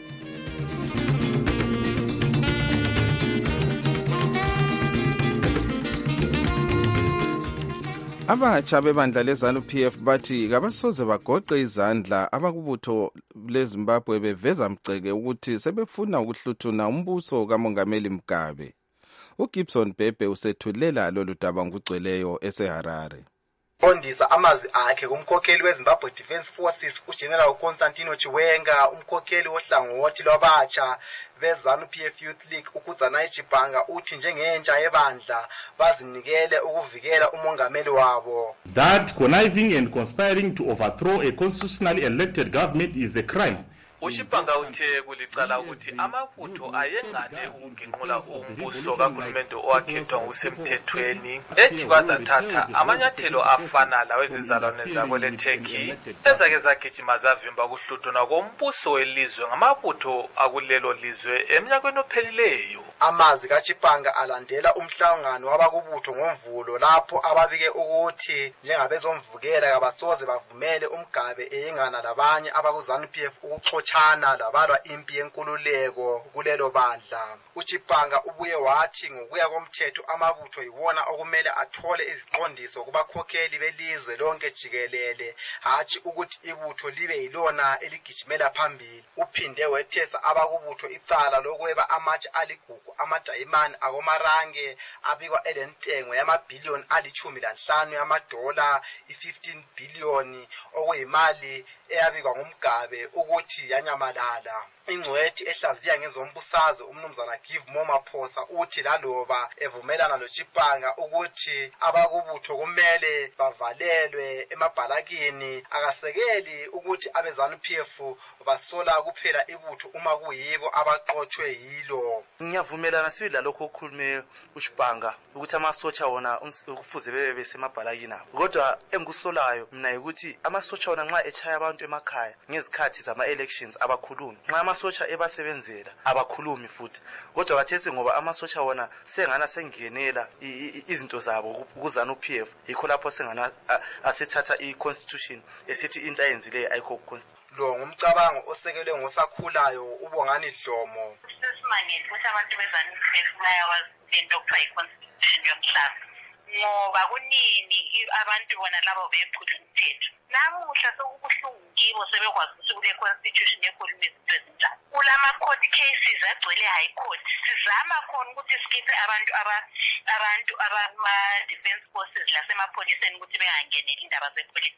Abatsha bebandla leZANU-PF bathi kabasoze bagoqe izandla abakubutho leZimbabwe beveza mgceke ukuthi sebefuna ukuhluthuna umbuso kaMongameli Mugabe. uGibson Bhebhe usethulela lolu daba ngugcweleyo eseHarare. Ondisa amazwi akhe kumkhokheli weZimbabwe Defence Forces uGeneral Constantino Chiwenga, umkhokheli wohlangothi lwabatsha beZANU-PF Youth League uKudzanayi Chipanga uthi njengentsha yebandla bazinikele ukuvikela umongameli wabo. That conniving and conspiring to overthrow a constitutionally elected government is a crime. Ushipanga uthe kulicala ukuthi amabutho ayengane ukungenqula umbuso kahulumende owakhethwa ngokusemthethweni ethi bazathatha amanyathelo afana lawezizalwane zabo leTurkey ezake zagijima zavimba ukuhluthuna kombuso welizwe ngamabutho akulelo lizwe eminyakeni ophelileyo. Amazwi kaChipanga alandela umhlangano wabakubutho ngoMvulo lapho ababike ukuthi njengabezomvukela kabasoze bavumele uMgabe eyengana labanye abakuZANU-PF ukuxoxana labalwa impi yenkululeko kulelo bandla. uChipanga ubuye wathi ngokuya komthetho amabutho yiwona okumele athole iziqondiso kubakhokheli belizwe lonke jikelele, hatshi ukuthi ibutho libe yilona eligijimela phambili. Uphinde wethesa abakubutho icala lokweba amatshe aligugu amadayimani akomarange abikwa elentengo yamabhiliyoni ali-15 yamadola, i-15 billion okuyimali eyabikwa nguMgabe ukuthi yanyamalala. Ingcwethi ehlaziya ngezombusazwe umnumzana Give Momaphosa uthi laloba evumelana loChipanga ukuthi abakubutho kumele bavalelwe emabhalakini, akasekeli ukuthi abeZANU-PF basola kuphela ibutho uma kuyibo abaqothwe yilo. Ngiyavumelana sibili lalokho okukhulume uChipanga ukuthi amasotsha wona kufuze bebe besemabhalakini abo. Kodwa engikusolayo mina ukuthi amasotsha wona nxa echaya abantu emakhaya ngezikhathi zama-elections abakhulumi, nxa amasotsha ebasebenzela abakhulumi futhi. Kodwa kathesi ngoba amasotsha wona sengana sengenela izinto zabo kuZANU-PF, yikho lapho sengana asethatha i-constitution esithi into ayenzileyo ayikho constitution. Lo ngumcabango osekelwe ngosakhulayo uBongani Dlomo. Sesimangele ukuthi abantu beZANU-PF bayawazi lento okuthiwa yi-constitution yomhlaba, ngoba kunini abantu bona labo bephula umthetho. Namuhla sokubuhlungu kibo sebekwazi ukuthi kule constitution ekhuluma izinto ezinjani. Kulama court cases agcwele high court sizama khona ukuthi sikhiphe abantu abama-defense forces lasemapholiseni ukuthi bengangeneli indaba zepolitiki.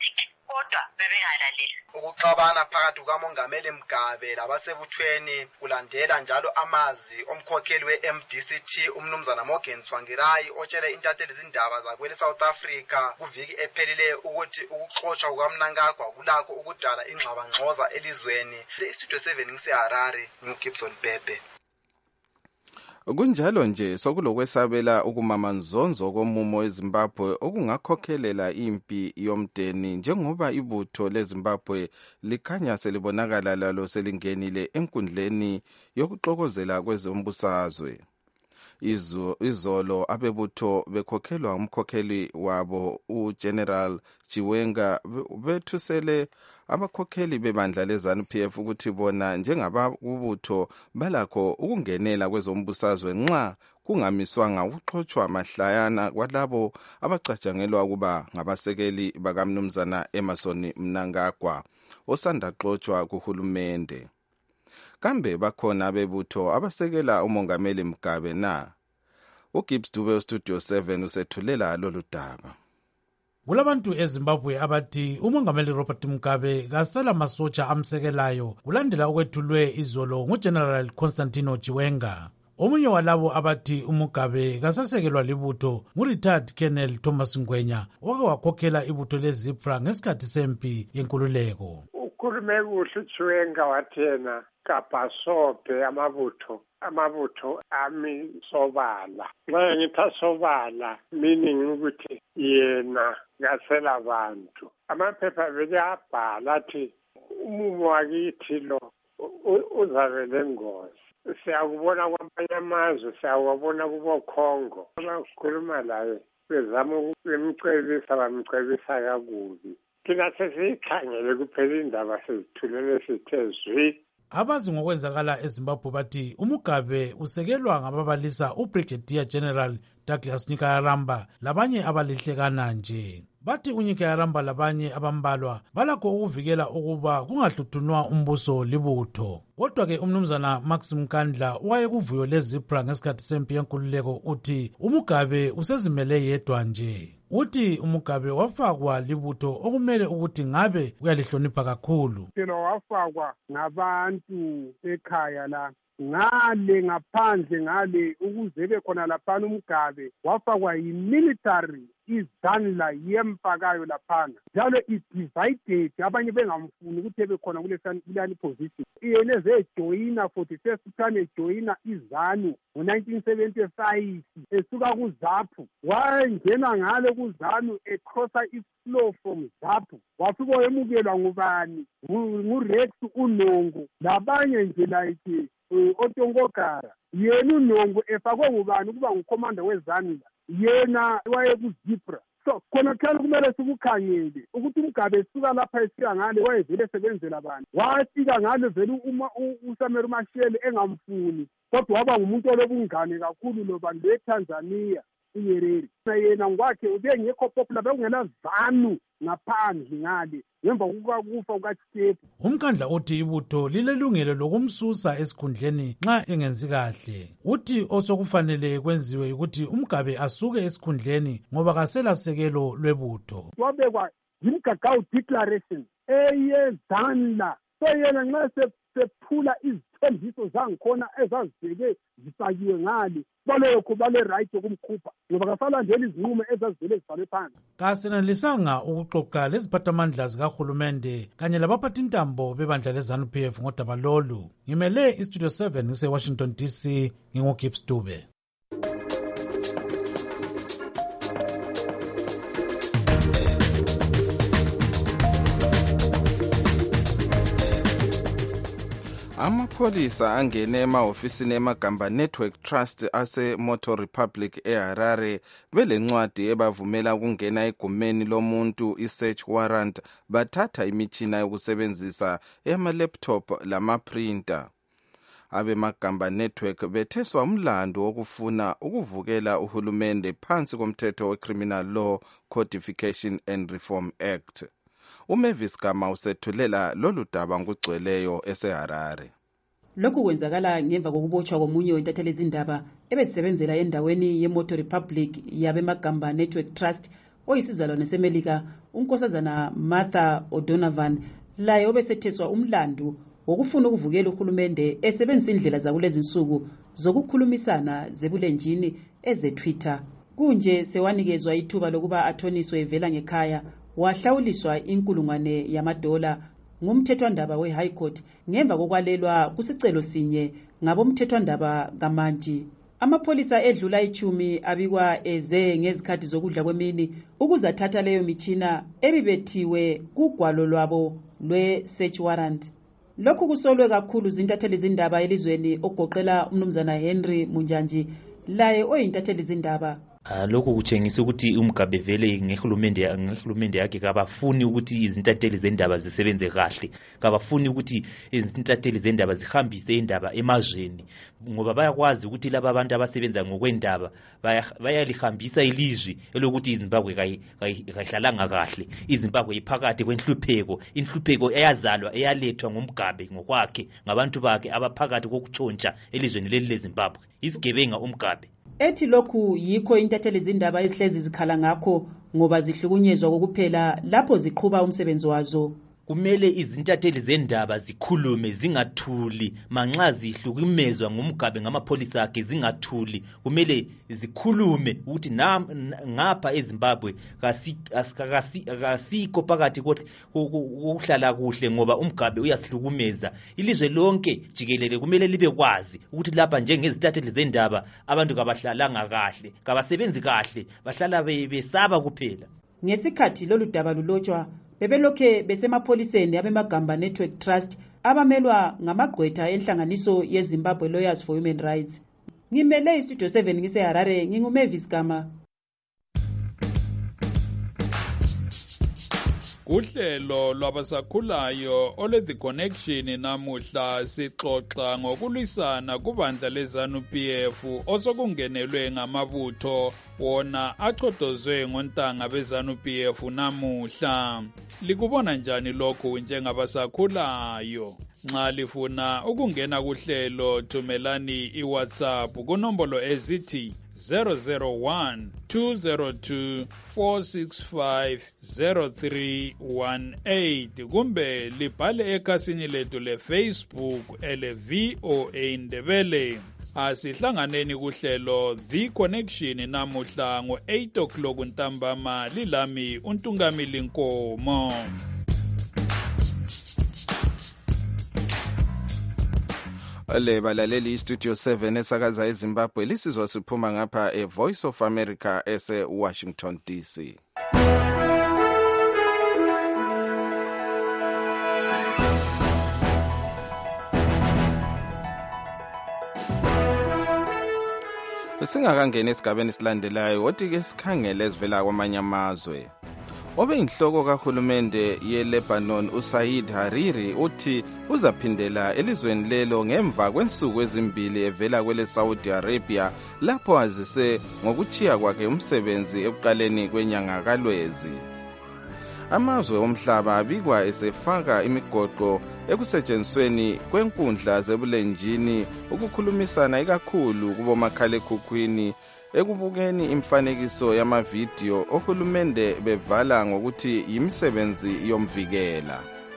kodwa bebengalaleli. Ukuxabana phakathi kukamongameli Mugabe labasebuthweni kulandela njalo amazwi omkhokheli we-MDCT umnumzana Morgan Tsvangirai otshele intatheli izindaba zakwele South Africa kuviki ephelileyo ukuthi ukuxotshwa kukaMnangagwa kulakho ukudala ingxabangxoza elizweni. Studio 7 ngiseHarare, nguGibson Pepe. Kunjalo nje sokulokwesabela ukumamanzonzo komumo eZimbabwe okungakhokhelela impi yomdeni njengoba ibutho leZimbabwe likhanya selibonakala lalo selingenile enkundleni yokuxokozela kwezombusazwe. Izolo abebutho bekhokhelwa umkhokheli wabo uGeneral Chiwenga bethusele abakhokheli bebandla leZANU-PF ukuthi bona njengababutho balakho ukungenela kwezombusazwe nxa kungamiswanga ukuxotshwa mahlayana kwalabo abacatshangelwa ukuba ngabasekeli bakamnumzana Emmerson Mnangagwa osanda xotshwa kuhulumende. Kambe bakhona abebutho abasekela umongameli Mugabe na? uGibbs Dube Studio 7 usethulela lolu daba. Kulabantu eZimbabwe abathi umongameli Robert Mugabe kasela masotsha amsekelayo kulandela ukwethulwe izolo nguGeneral Constantino Chiwenga. Omunye walabo abathi uMugabe kasasekelwa libutho nguretired Colonel Thomas Ngwenya owake wakhokhela ibutho leZIPRA ngesikhathi sempi yenkululeko. Ukhulume kuhle Chiwenga wathena kapasophe amabutho ami sobala. Nxa ngithi sobala meaning ukuthi yena ngasela abantu. Amaphepha vele abhala athi umumo wakithi lo uzabe lengozi. Siyakubona kwamanye amazwe, siyawabona kuboKhongo. Abakhuluma laye bezama ukumcebisa bamcebisa kakubi. Thina sesiyikhangele kuphela indaba sezithulele sithe zwi. Abazi ngokwenzakala eZimbabwe bathi uMugabe usekelwa ngababalisa uBrigadier General Douglas Nyikayaramba labanye abalihlekana nje. Bathi uNyikayaramba labanye abambalwa balakho ukuvikela ukuba kungahluthunwa umbuso libutho. Kodwa ke umnumzana Max Mkandla wayekuvuyo leZIPRA ngesikhathi sempi yenkululeko uthi uMugabe usezimele yedwa nje. Uthi uMugabe wafakwa libutho okumele ukuthi ngabe uyalihlonipha kakhulu. Phela wafakwa ngabantu ekhaya la ngale ngaphandle ngale ukuze bekhona laphana uMugabe wafakwa yi-military izandla yempakayo laphana njalo i-divided abanye bengamfuni ukuthi bekhona kulani position. Yena ezejoyina 41st time ejoyina izanu ngo-1975 esuka kuZAPU wangena ngale kuZANU ecrossa iflow from ZAPU wafika wayemukelwa ngubani nguRex uNongo labanye nje like oTongogara. Yena uNongo efakwe ngubani ukuba ngukomanda wezanu yena wayekuZIPRA. So khona khona kumele sikukhangele ukuthi uMugabe esuka lapha esiya ngale wayevele sebenzela abantu wafika ngale vele uSamela Mashele engamfuni kodwa waba ngumuntu olobungane kakhulu lobantu beTanzania uYerere. Yena ngokwakhe ubengekho popular bekungena ZANU ngaphandle ngale ngemva kokufa kukaChisepu. Umkhandla uthi ibutho lilelungelo lokumsusa esikhundleni nxa engenzi kahle. Uthi osokufanele kwenziwe ukuthi uMugabe asuke esikhundleni ngoba kaselasekelo lwebutho. Wabekwa yimgagao declaration eyezandla. So yena nxa sephula izithembiso zangikhona ezazibeke zifakiwe ngale balekho bale-right yokumkhupha ngoba kasalandela izinqumo ezazivele zibhalwe phansi. Kasenelisanga ukuxoxa leziphathamandla zikahulumende kanye labaphathintambo bebandla leZANU-PF ngodaba lolu. Ngimele iStudio 7 ngise-Washington DC, nginguGibbs Dube. Amapholisa angene emahofisini eMagamba Network Trust ase-Moto Republic eHarare belencwadi ebavumela ukungena egumeni lomuntu i-search warrant bathatha imitshina yokusebenzisa eyama-laptop lama-printer. AbeMagamba Network betheswa umlando wokufuna ukuvukela uhulumende phansi komthetho we-Criminal Law Codification and Reform Act. uMavis Gama usethulela lolu daba ngugcweleyo eseHarare. Lokhu kwenzakala ngemva kokubotshwa komunye wentathelezindaba ebesebenzela endaweni yeMoto Republic yabeMagamba Network Trust oyisizalwane semelika unkosazana Martha O'Donovan laye obesetheswa umlandu wokufuna ukuvukela uhulumende esebenzisa indlela zakulezi insuku zokukhulumisana zebulenjini eze-Twitter. Kunje sewanikezwa ithuba lokuba athoniswe evela ngekhaya, wahlawuliswa $1,000 ngumthethwandaba we-High Court ngemva kokwalelwa kusicelo sinye ngabomthethwandaba kaMantshi. Amapholisa edlula 10 abikwa eze ngezikhathi zokudla kwemini ukuzathatha leyo mitshina ebibethiwe kugwalo lwabo lwe-search warrant. Lokhu kusolwe kakhulu zintatheli zindaba elizweni ogoqela umnumzana Henry Munjanji laye oyintatheli zindaba. Lokho kutshengisa ukuthi uMgabe vele ngehulumende yakhe kabafuni ukuthi izintatheli zendaba zisebenze kahle, kabafuni ukuthi izintatheli zendaba zihambise indaba emazweni, ngoba bayakwazi ukuthi laba abantu abasebenza ngokwendaba bayalihambisa ilizwi elokuthi iZimbabwe kayihlalanga kahle, iZimbabwe iphakathi kwenhlupheko, inhlupheko eyazalwa eyalethwa ngumGabe ngokwakhe ngabantu bakhe abaphakathi kokutshontsha elizweni leli leZimbabwe, isigebenga uMgabe. Ethi lokhu yikho intatheli zindaba ezihlezi zikhala ngakho ngoba zihlukunyezwa kokuphela lapho ziqhuba umsebenzi wazo. Kumele izintatheli zendaba zikhulume zingathuli manxa zihlukumezwa ngumGabe ngamapholisa akhe, zingathuli. Kumele zikhulume ukuthi ngapha eZimbabwe kasikho phakathi kokuhlala kuhle ngoba uMgabe uyasihlukumeza. Ilizwe lonke jikelele kumele libe kwazi ukuthi lapha njengezintatheli zendaba abantu kabahlalanga kahle, kabasebenzi kahle, bahlala besaba kuphela. Ngesikhathi lolu daba lulotshwa bebelokhe besemapholiseni abemagamba Network Trust abamelwa ngamagqwetha enhlanganiso yeZimbabwe Lawyers for Human Rights. Ngimele iStudio 7 ngiseHarare, nginguMavis Gama. Uhlelo lwabasakhulayo ole The Connection namuhla sixoxa ngokulwisana kubandla leZANU-PF osokungenelwe ngamabutho wona achotozwe ngontanga beZANU-PF namuhla. Likubona njani lokhu njengabasakhulayo? Nxa lifuna ukungena kuhlelo thumelani iWhatsApp kunombolo ezithi 001-202-465-0318 kumbe libhale ekhasini lethu leFacebook ele-VOA Ndebele. Asihlanganeni kuhlelo The Connection namuhla ngo-8 o'clock ntambama, lilami uNtungamili Nkomo. Ale balaleli iStudio 7 esakaza eZimbabwe lisizwa siphuma ngapha eVoice of America ese-Washington DC. Singakangena esigabeni esilandelayo, wothi-ke sikhangele ezivela kwamanye amazwe. Obeyinhloko kahulumende yeLebanon uSaid Hariri uthi uzaphindela elizweni lelo ngemva kwensuku ezimbili evela kwele Saudi Arabia lapho azise ngokuchiya kwakhe umsebenzi ekuqaleni kwenyanga kaLwezi. Amazwe omhlaba abikwa esefaka imigoqo ekusetshenzisweni kwenkundla zebulenjini ukukhulumisana ikakhulu kubomakhalekhukhwini, ekubukeni imfanekiso yamavidiyo ohulumende bevala ngokuthi yimisebenzi yomvikela.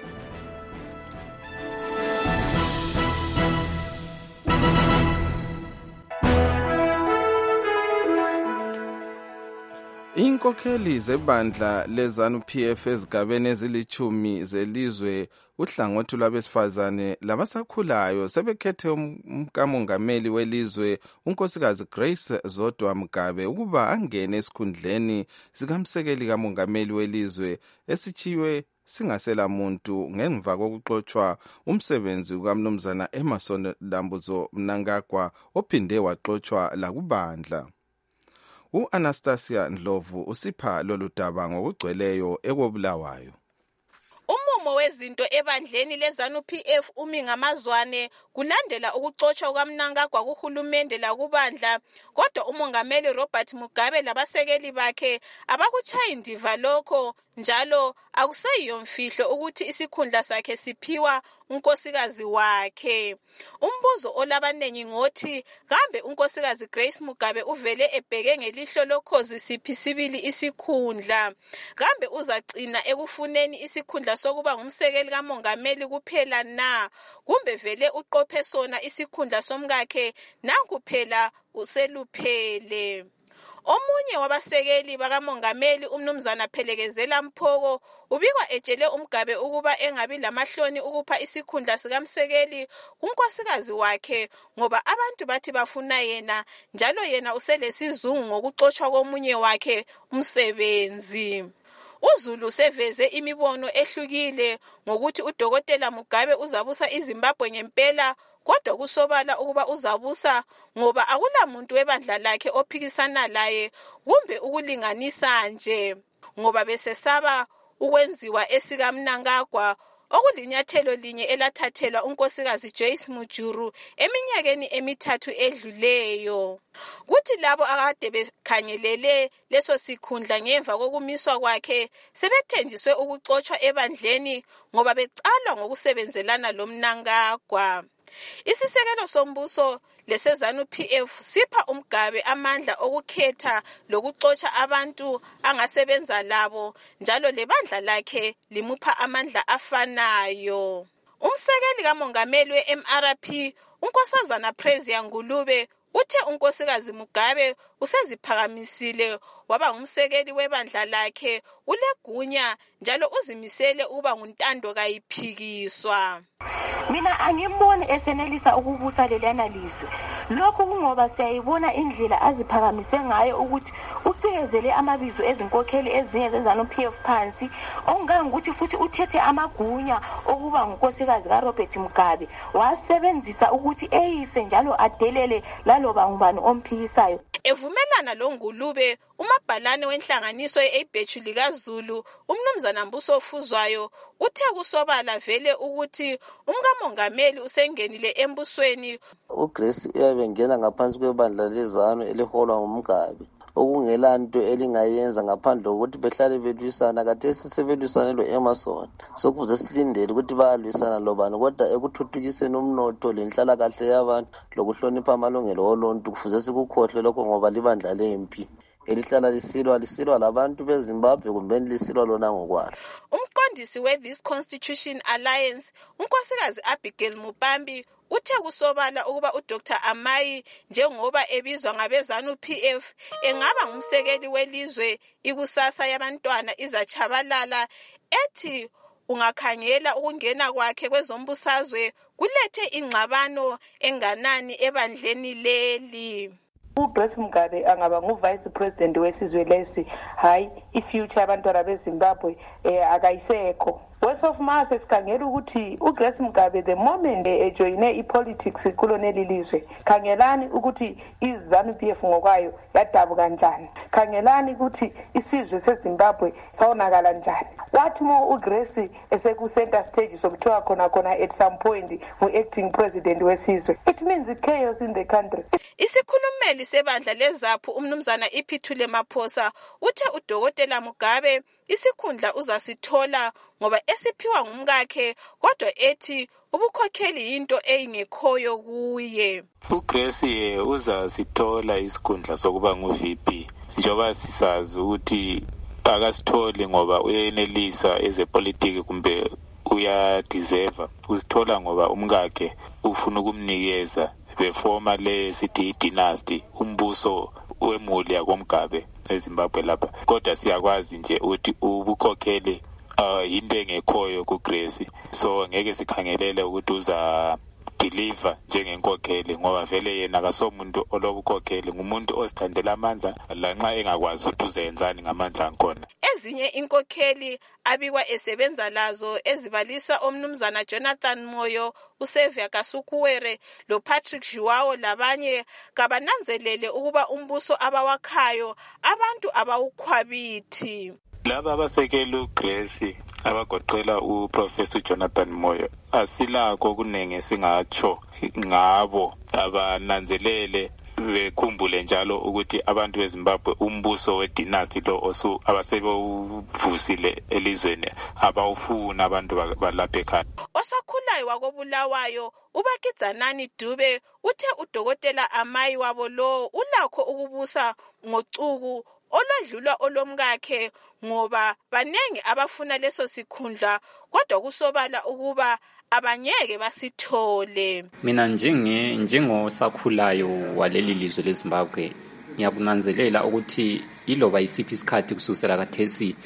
Inkokheli zebandla leZANU-PF ezigabeni ezili-10 zelizwe uhlangothi lwabesifazane labasakhulayo sebekhethe umkamongameli welizwe unkosikazi Grace Zodwa Mugabe ukuba angene esikhundleni sikamsekeli kamongameli welizwe esichiwe singasela muntu ngemva kokuxotshwa umsebenzi kukamnumzana Emmerson Dambudzo Mnangagwa ophinde waxotshwa lakubandla. U-Anastasia Ndlovu usipha lolu daba ngokugcweleyo ekobulawayo. Umumo wezinto ebandleni leZANU-PF umi ngamazwane kulandela ukuxotshwa kukaMnangagwa kuhulumende lakubandla, kodwa umongameli Robert Mugabe labasekeli bakhe abakuchaya indiva lokho njalo akusayiyo mfihlo ukuthi isikhundla sakhe siphiwa unkosikazi wakhe. Umbuzo olabanengi ngothi kambe unkosikazi Grace Mugabe uvele ebheke ngelihlo lokhozi siphi sibili isikhundla? Kambe uzagcina ekufuneni isikhundla sokuba ngumsekeli kamongameli kuphela na? Kumbe vele uqophe sona isikhundla somkakhe nanku phela useluphele? Omunye wabasekeli bakamongameli umnumzana Phelekezela Mphoko ubikwa etshele uMgabe ukuba engabi lamahloni ukupha isikhundla sikamsekeli kunkosikazi wakhe ngoba abantu bathi bafuna yena, njalo yena uselesizungu ngokuxotshwa komunye wakhe umsebenzi. uZulu seveze imibono ehlukile ngokuthi uDokotela Mugabe uzabusa iZimbabwe ngempela, kodwa kusobala ukuba uzabusa ngoba akulamuntu webandla lakhe ophikisana laye kumbe ukulinganisa nje, ngoba besesaba ukwenziwa esikaMnangagwa, okulinyathelo linye elathathelwa unkosikazi Joyce Mujuru eminyakeni emithathu edluleyo. Kuthi labo akade bekhangelele leso sikhundla ngemva kokumiswa kwakhe sebethenjiswe ukuxotshwa ebandleni ngoba becalwa ngokusebenzelana loMnangagwa. Isisekelo sombuso lesezanu PF sipha uMgabe amandla okukhetha lokuxotsha abantu angasebenza labo, njalo lebandla lakhe limupha amandla afanayo. Umsekeli kamongameli we-MRP unkosazana Prezia Ngulube uthe unkosikazi Mugabe useziphakamisile waba ngumsekeli webandla lakhe, ulegunya njalo uzimisele ukuba nguntando kayiphikiswa. Mina angiboni esenelisa ukubusa lelana lizwe. Lokhu kungoba siyayibona indlela aziphakamise ngayo ukuthi ucikezele amabizo ezinkokheli ezinye zezanu PF phansi, ongangukuthi futhi uthethe amagunya okuba ngunkosikazi kaRobert Mugabe wasebenzisa ukuthi eyise njalo adelele laloba ngubani omphikisayo. Evumelana loNgulube, umabhalane wenhlanganiso ye-Abethu likaZulu umnumzana Mbuso Fuzwayo uthe kusobala vele ukuthi umkamongameli usengenile embusweni. uGrace uyabengena ngaphansi kwebandla lezanu eliholwa nguMgabe, okungela nto elingayenza ngaphandle kokuthi behlale belwisana. Khathesi sebelwisane lo-Emerson, sokuze silindele ukuthi bayalwisana lobani, kodwa ekuthuthukiseni umnotho lenhlalakahle yabantu lokuhlonipha amalungelo oluntu kufuze sikukhohlwe lokho, ngoba libandla lempi elihlala lisilwa labantu beZimbabwe kumbe lisilwa lona ngokwalo. Umqondisi we-This Constitution Alliance unkosikazi Abigail Mupambi uthe kusobala ukuba uDr Amayi, njengoba ebizwa ngabezanu PF, engaba ngumsekeli welizwe ikusasa yabantwana izachabalala, ethi ungakhangela ukungena kwakhe kwezombusazwe kulethe ingxabano enganani ebandleni leli. uGrace Mugabe angaba nguvice president wesizwe lesi, hayi ifuture yabantwana beZimbabwe akayisekho. West of Mars esikhangela ukuthi uGrace Mugabe the moment ejoyine ipolitics kuloneli lizwe, khangelani ukuthi iZanu PF ngokwayo yadabuka kanjani, khangelani ukuthi isizwe seZimbabwe sawonakala njani. Wathi mo uGrace eseku-center stage sokuthiwa khona at some point ngu-acting president wesizwe, it means chaos in the country. Isikhulumeli sebandla lezaphu umnumzana Iphithule Maphosa uthe uDokotela Mugabe isikhundla uzasithola ngoba esiphiwa ngumkakhe, kodwa ethi ubukhokheli yinto eyingekhoyo kuye. uGrace uzasithola isikhundla sokuba ngu-VP, njengoba sisazi ukuthi akasitholi ngoba uyenelisa ezepolitiki kumbe uyadeserve usithola ngoba umkakhe ufuna ukumnikeza befoma le sithi dynasty, umbuso wemuli yakoMgabe eZimbabwe lapha. Kodwa siyakwazi nje ukuthi ubukhokheli yinto engekhoyo kuGrace, so ngeke sikhangelele ukuthi uza deliver njengenkokheli ngoba vele yena akasomuntu olobukhokheli, ngumuntu ozithandela amandla lanxa engakwazi ukuthi uzenzani ngamandla akhona. Ezinye inkokheli abikwa esebenza lazo ezibalisa omnumzana Jonathan Moyo, uSevia Kasukuwere loPatrick Joao labanye kabananzelele ukuba umbuso abawakhayo abantu abawukhwabithi. Laba abasekela uGrace abagoqela uProfessor Jonathan Moyo asilakho kunenge singatsho ngabo abananzelele bekhumbule njalo ukuthi abantu beZimbabwe umbuso wedynasty lo abasebewuvusile elizweni abawufuna abantu balapha ekhaya. Osakhulayo wakobulawayo uBakizanani Dube uthe udokotela Amayi wabo lo ulakho ukubusa ngocuku olwadlula olomkakhe ngoba banengi abafuna leso sikhundla kodwa kusobala ukuba abanyeke basithole. Mina njengosakhulayo waleli lizwe leZimbabwe ngiyakunanzelela ukuthi iloba isiphi isikhathi kususela kathesi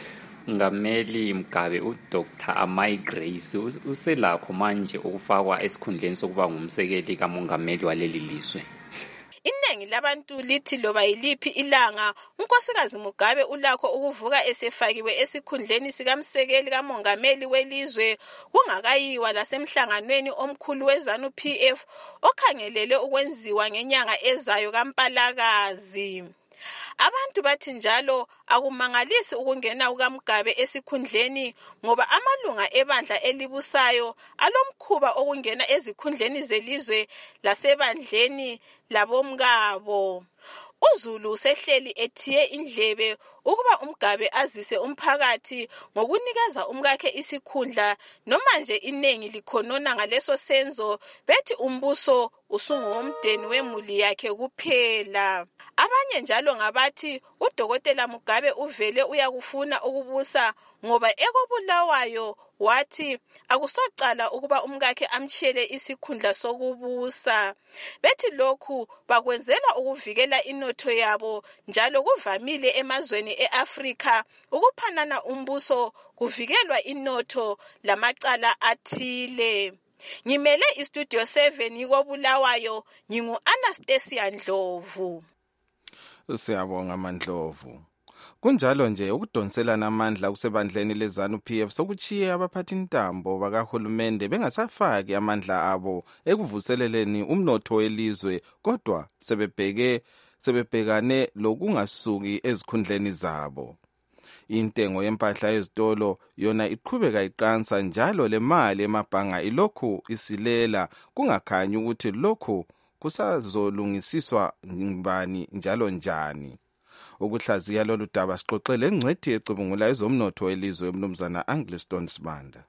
ngameli Mgabe uDr. Amayi Grace uselakho manje ukufakwa esikhundleni sokuba ngumsekeli kamongameli waleli lizwe. Iningi labantu lithi loba yiliphi ilanga unkosikazi Mugabe ulakho ukuvuka esefakiwe esikhundleni sikamsekeli kamongameli welizwe kungakayiwa lasemhlanganweni omkhulu weZanu PF okhangelele ukwenziwa ngenyanga ezayo kaMpalakazi. Abantu bathi njalo akumangalisi ukungena kukaMgabe esikhundleni ngoba amalunga ebandla elibusayo alomkhuba okungena ezikhundleni zelizwe lasebandleni labomkabo. uZulu usehleli ethiye indlebe ukuba uMgabe azise umphakathi ngokunikeza umkakhe isikhundla noma nje inengi likhonona ngaleso senzo bethi umbuso usungumdeni wemuli yakhe kuphela. Abanye njalo ngabathi uDokotela Mugabe uvele uyakufuna ukubusa ngoba ekobulawayo wathi akusocala ukuba umkakhe amtshiyele isikhundla sokubusa. Bethi lokhu bakwenzela ukuvikela inotho yabo njalo kuvamile emazweni eAfrika ukuphanana umbuso kuvikelwa inotho lamacala athile. Ngimele iStudio 7 yikobulawayo ngingu-Anastasia Ndlovu. Siyabonga Mandlovu. Kunjalo nje ukudonselana amandla kusebandleni leZanu PF sokuchiye abaphathi intambo bakahulumende bengasafaki amandla abo ekuvuseleleni umnotho welizwe kodwa sebebhekane lokungasuki ezikhundleni zabo. Intengo yempahla ezitolo yona iqhubeka iqansa njalo le mali emabhanga ilokhu isilela kungakhanyi ukuthi lokhu kusazolungisiswa ngibani njalo njani. Ukuhlaziya lolu daba sixoxele engcwethi ecubungula ezomnotho welizwe umnumzana Angliston Sibanda.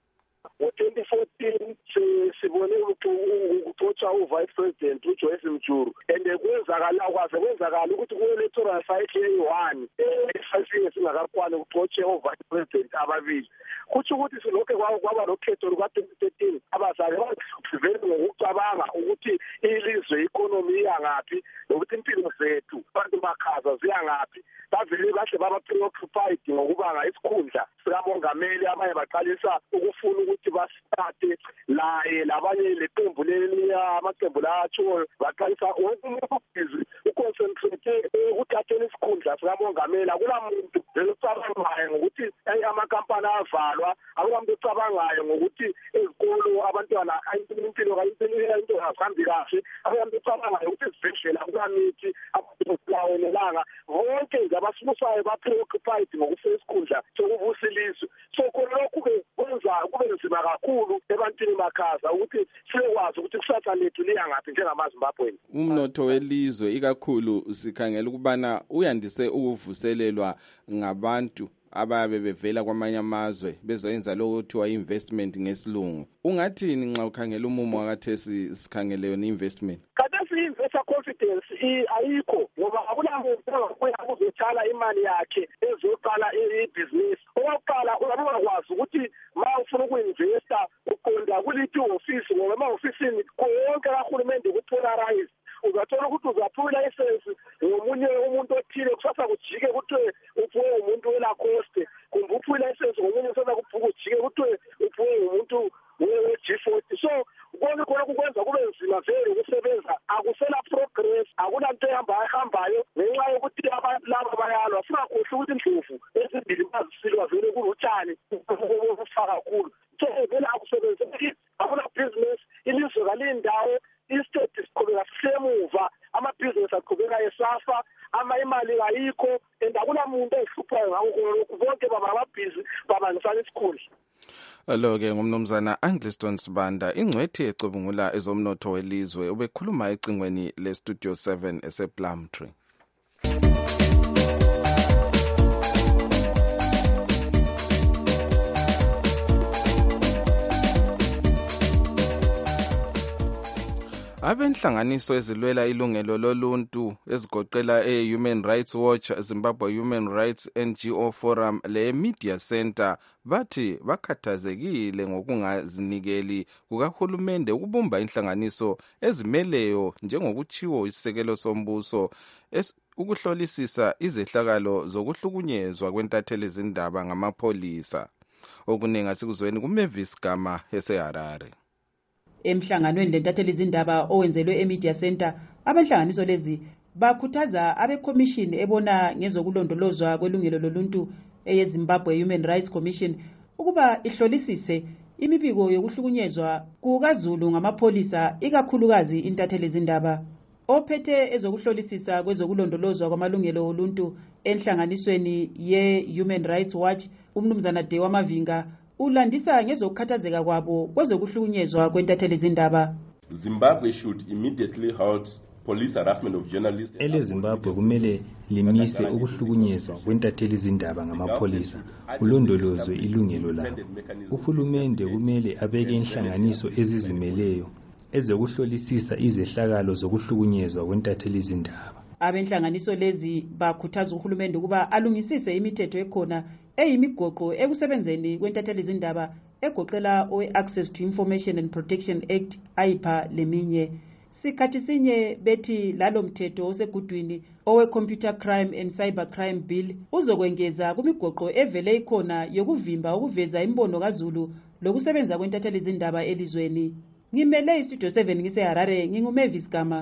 Ngo-2014 sibone ukuxotsha uVice President uJoyce Mjuru and kwenzakala ukuthi ku-electoral cycle eyi-1 esasine singakakwani ukuxotshe oVice President ababili. Kutsho ukuthi silokhe kwaba lokhetho luka-2013 abazali basivele ngokucabanga ukuthi ilizwe ikonomi iyangaphi nokuthi impilo zethu abantu bakhaza ziyangaphi. Bavele bahle baba preoccupied ngokubanga isikhundla sikamongameli abanye baqalisa ukufuna ukuthi basithathe laye labanye leqembu amaqembu latsho baqalisa umuntu uconcentrate ukuthatheni isikhundla sikamongameli. Akulamuntu lecabangayo ngokuthi amakampani avalwa, akulamuntu ocabangayo ngokuthi ezikolo abantwana impilo into azihambi kahle, akulamuntu ocabangayo ukuthi izibhedlela kulamithi abawonelanga bonke nje abasibusayo ba-preoccupied ngokufuna isikhundla sokubusa ilizwe. So khonalokhu-ke kwenza kube nzima kakhulu ebantwini bakhaza ukuthi siyekwazi ukuthi kusasa lethu liyangaphi njengamaZimbabweni. Umnotho welizwe ikakhulu sikhangela ukubana uyandise ukuvuselelwa ngabantu ababe bevela kwamanye amazwe bezoyenza lokho kuthiwa investment ngesilungu. Ungathini nxa ukhangela umumo wakathesi sikhangele yona investment? Khathesi investor confidence ayikho ngoba akulamuntu uzotshala imali yakhe ezoqala ibhizinisi. Okokuqala uyakwazi ukuthi ma ufuna uku-investa uqonda kuliphi ihofisi ngoba emahofisini konke kahulumende ku-polarize. Uzathola ukuthi uzaphiwa ilayisensi ngomunye umuntu othile kusasa kujike kuthiwe uphiwe umuntu welacoste, kumbe uphiwe ilayisensi ngomunye kusasa kujike kuthiwe uphiwe umuntu we-G40. So konke khonokho kwenza kube nzima vele ukusebenza, akusela progress, akulanto ehambayo ngenxa yokuthi abantu laba bayalwa. Singakhohlwa ukuthi indlovu ezimbili bazisilwa vele kulutshani okufa kakhulu. So vele akusebenzeki, akula business, ilizwe kalindawo, istate siqhubeka sisemuva, amabhizinesi aqhubeka esafa, imali ayikho and akulamuntu ezihluphayo ngakho bonke baba babhizi babangisana isikhundla. Lo-ke ngumnumzana Angliston Sibanda, ingcwethi ecubungula ezomnotho welizwe, ubekhuluma ecingweni le-Studio 7 ese-Plumtree. Abenhlanganiso ezilwela ilungelo loluntu ezigoqela Human Rights Watch, Zimbabwe Human Rights NGO Forum le-Media Center bathi bakhathazekile ngokungazinikeli kukahulumende ukubumba inhlanganiso ezimeleyo njengokutshiwo isisekelo sombuso ukuhlolisisa izehlakalo zokuhlukunyezwa kwentatheli zindaba ngamapholisa. Okuningi asikuzweni kuMavis Gama eseHarare. Emhlanganweni lentatheli izindaba owenzelwe eMedia Center, abenhlanganiso lezi bakhuthaza abeCommission ebona ngezokulondolozwa kwelungelo loluntu eyeZimbabwe Human Rights Commission ukuba ihlolisise imibiko yokuhlukunyezwa kukaZulu ngamapholisa, ikakhulukazi intatheli izindaba. Ophethe ezokuhlolisisa kwezokulondolozwa kwamalungelo oluntu enhlanganisweni ye-Human Rights Watch, umnumzana Dewa Mavinga, ulandisa ngezokukhathazeka kwabo kwezokuhlukunyezwa kwentatheli izindaba. Zimbabwe should immediately halt police harassment of journalists. Zimbabwe kumele limise ukuhlukunyezwa kwentatheli izindaba ngamapholisa, ulondolozwe ilungelo labo. Uhulumende kumele abeke inhlanganiso ezizimeleyo ezokuhlolisisa izehlakalo zokuhlukunyezwa kwentatheli izindaba. Abenhlanganiso lezi bakhuthaza uhulumende ukuba alungisise imithetho ekhona eyimigoqo ekusebenzeni kwentatheli izindaba egoqela Access to Information and Protection Act AIPA leminye. Sikhathi sinye bethi lalo mthetho osegudwini owe-Computer Crime and Cyber Crime Bill uzokwengeza kumigoqo evele ikhona yokuvimba ukuveza imbono kaZulu lokusebenza kwentatheli izindaba elizweni. Ngimele iStudio 7 ngiseHarare, nginguMavis Gama.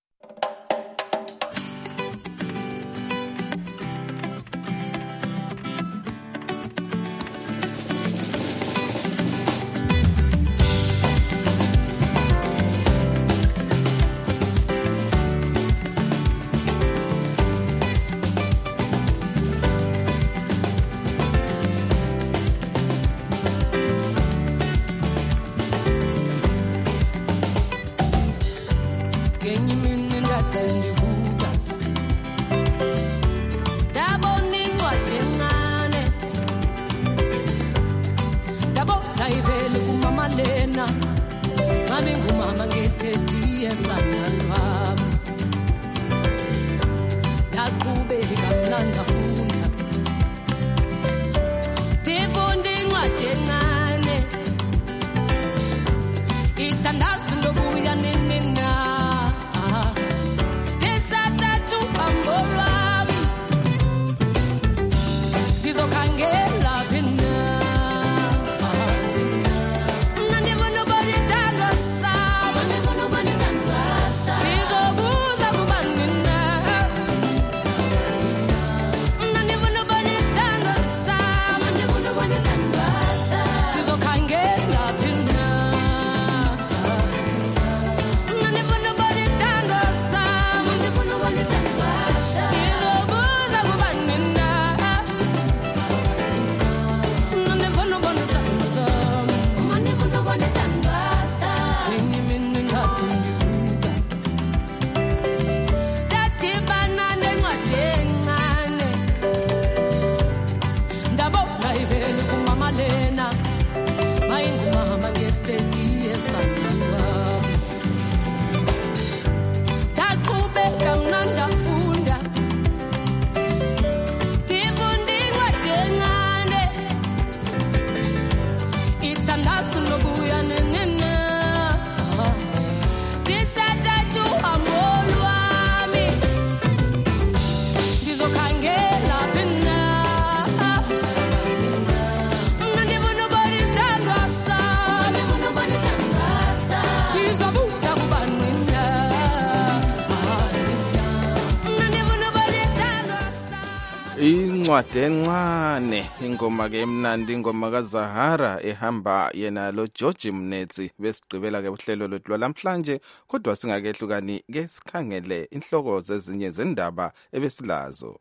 Incwadi encane, ingoma ke emnandi, ingoma kaZahara ehamba yena lo George Mnetsi. Besigqibela ke uhlelo lwethu lwalamhlanje, kodwa singakehlukani ke sikhangele inhloko zezinye zendaba ebesilazo.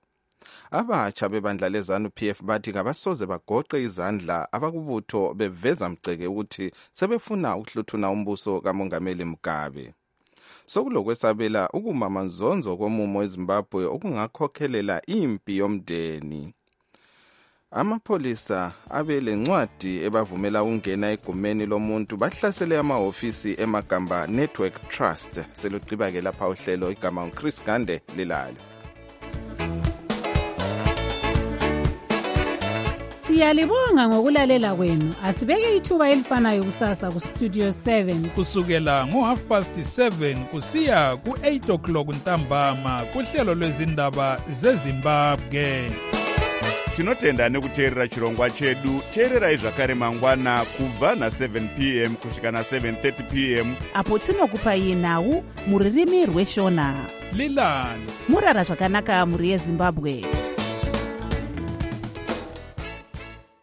Abatsha bebandla lezanu PF bathi kabasoze bagoqe izandla abakubutho beveza mgceke ukuthi sebefuna ukuhluthuna umbuso kaMongameli Mugabe. Sokulokwesabela ukumama nzonzo komumo eZimbabwe okungakhokhelela impi yomndeni. Amapholisa abelencwadi ebavumela ukungena egumeni lomuntu bahlasele amahofisi eMagamba Network Trust. Seluqhubeke lapha uhlelo igama uChris Gande lilalo. Siyalibonga ngokulalela kwenu. Asibeke ithuba elifanayo kusasa ku Studio 7 kusukela ngo7:30 kusiya ku8:00 ntambama kuhlelo lwezindaba zeZimbabwe. Tinotenda nekuteerera chirongwa chedu. Teererai zvakare mangwana kubva na7 p.m. kusvika na7:30 p.m. apo tinokupai nhau muririmi rweshona. Lilani murara zvakanaka muri yeZimbabwe.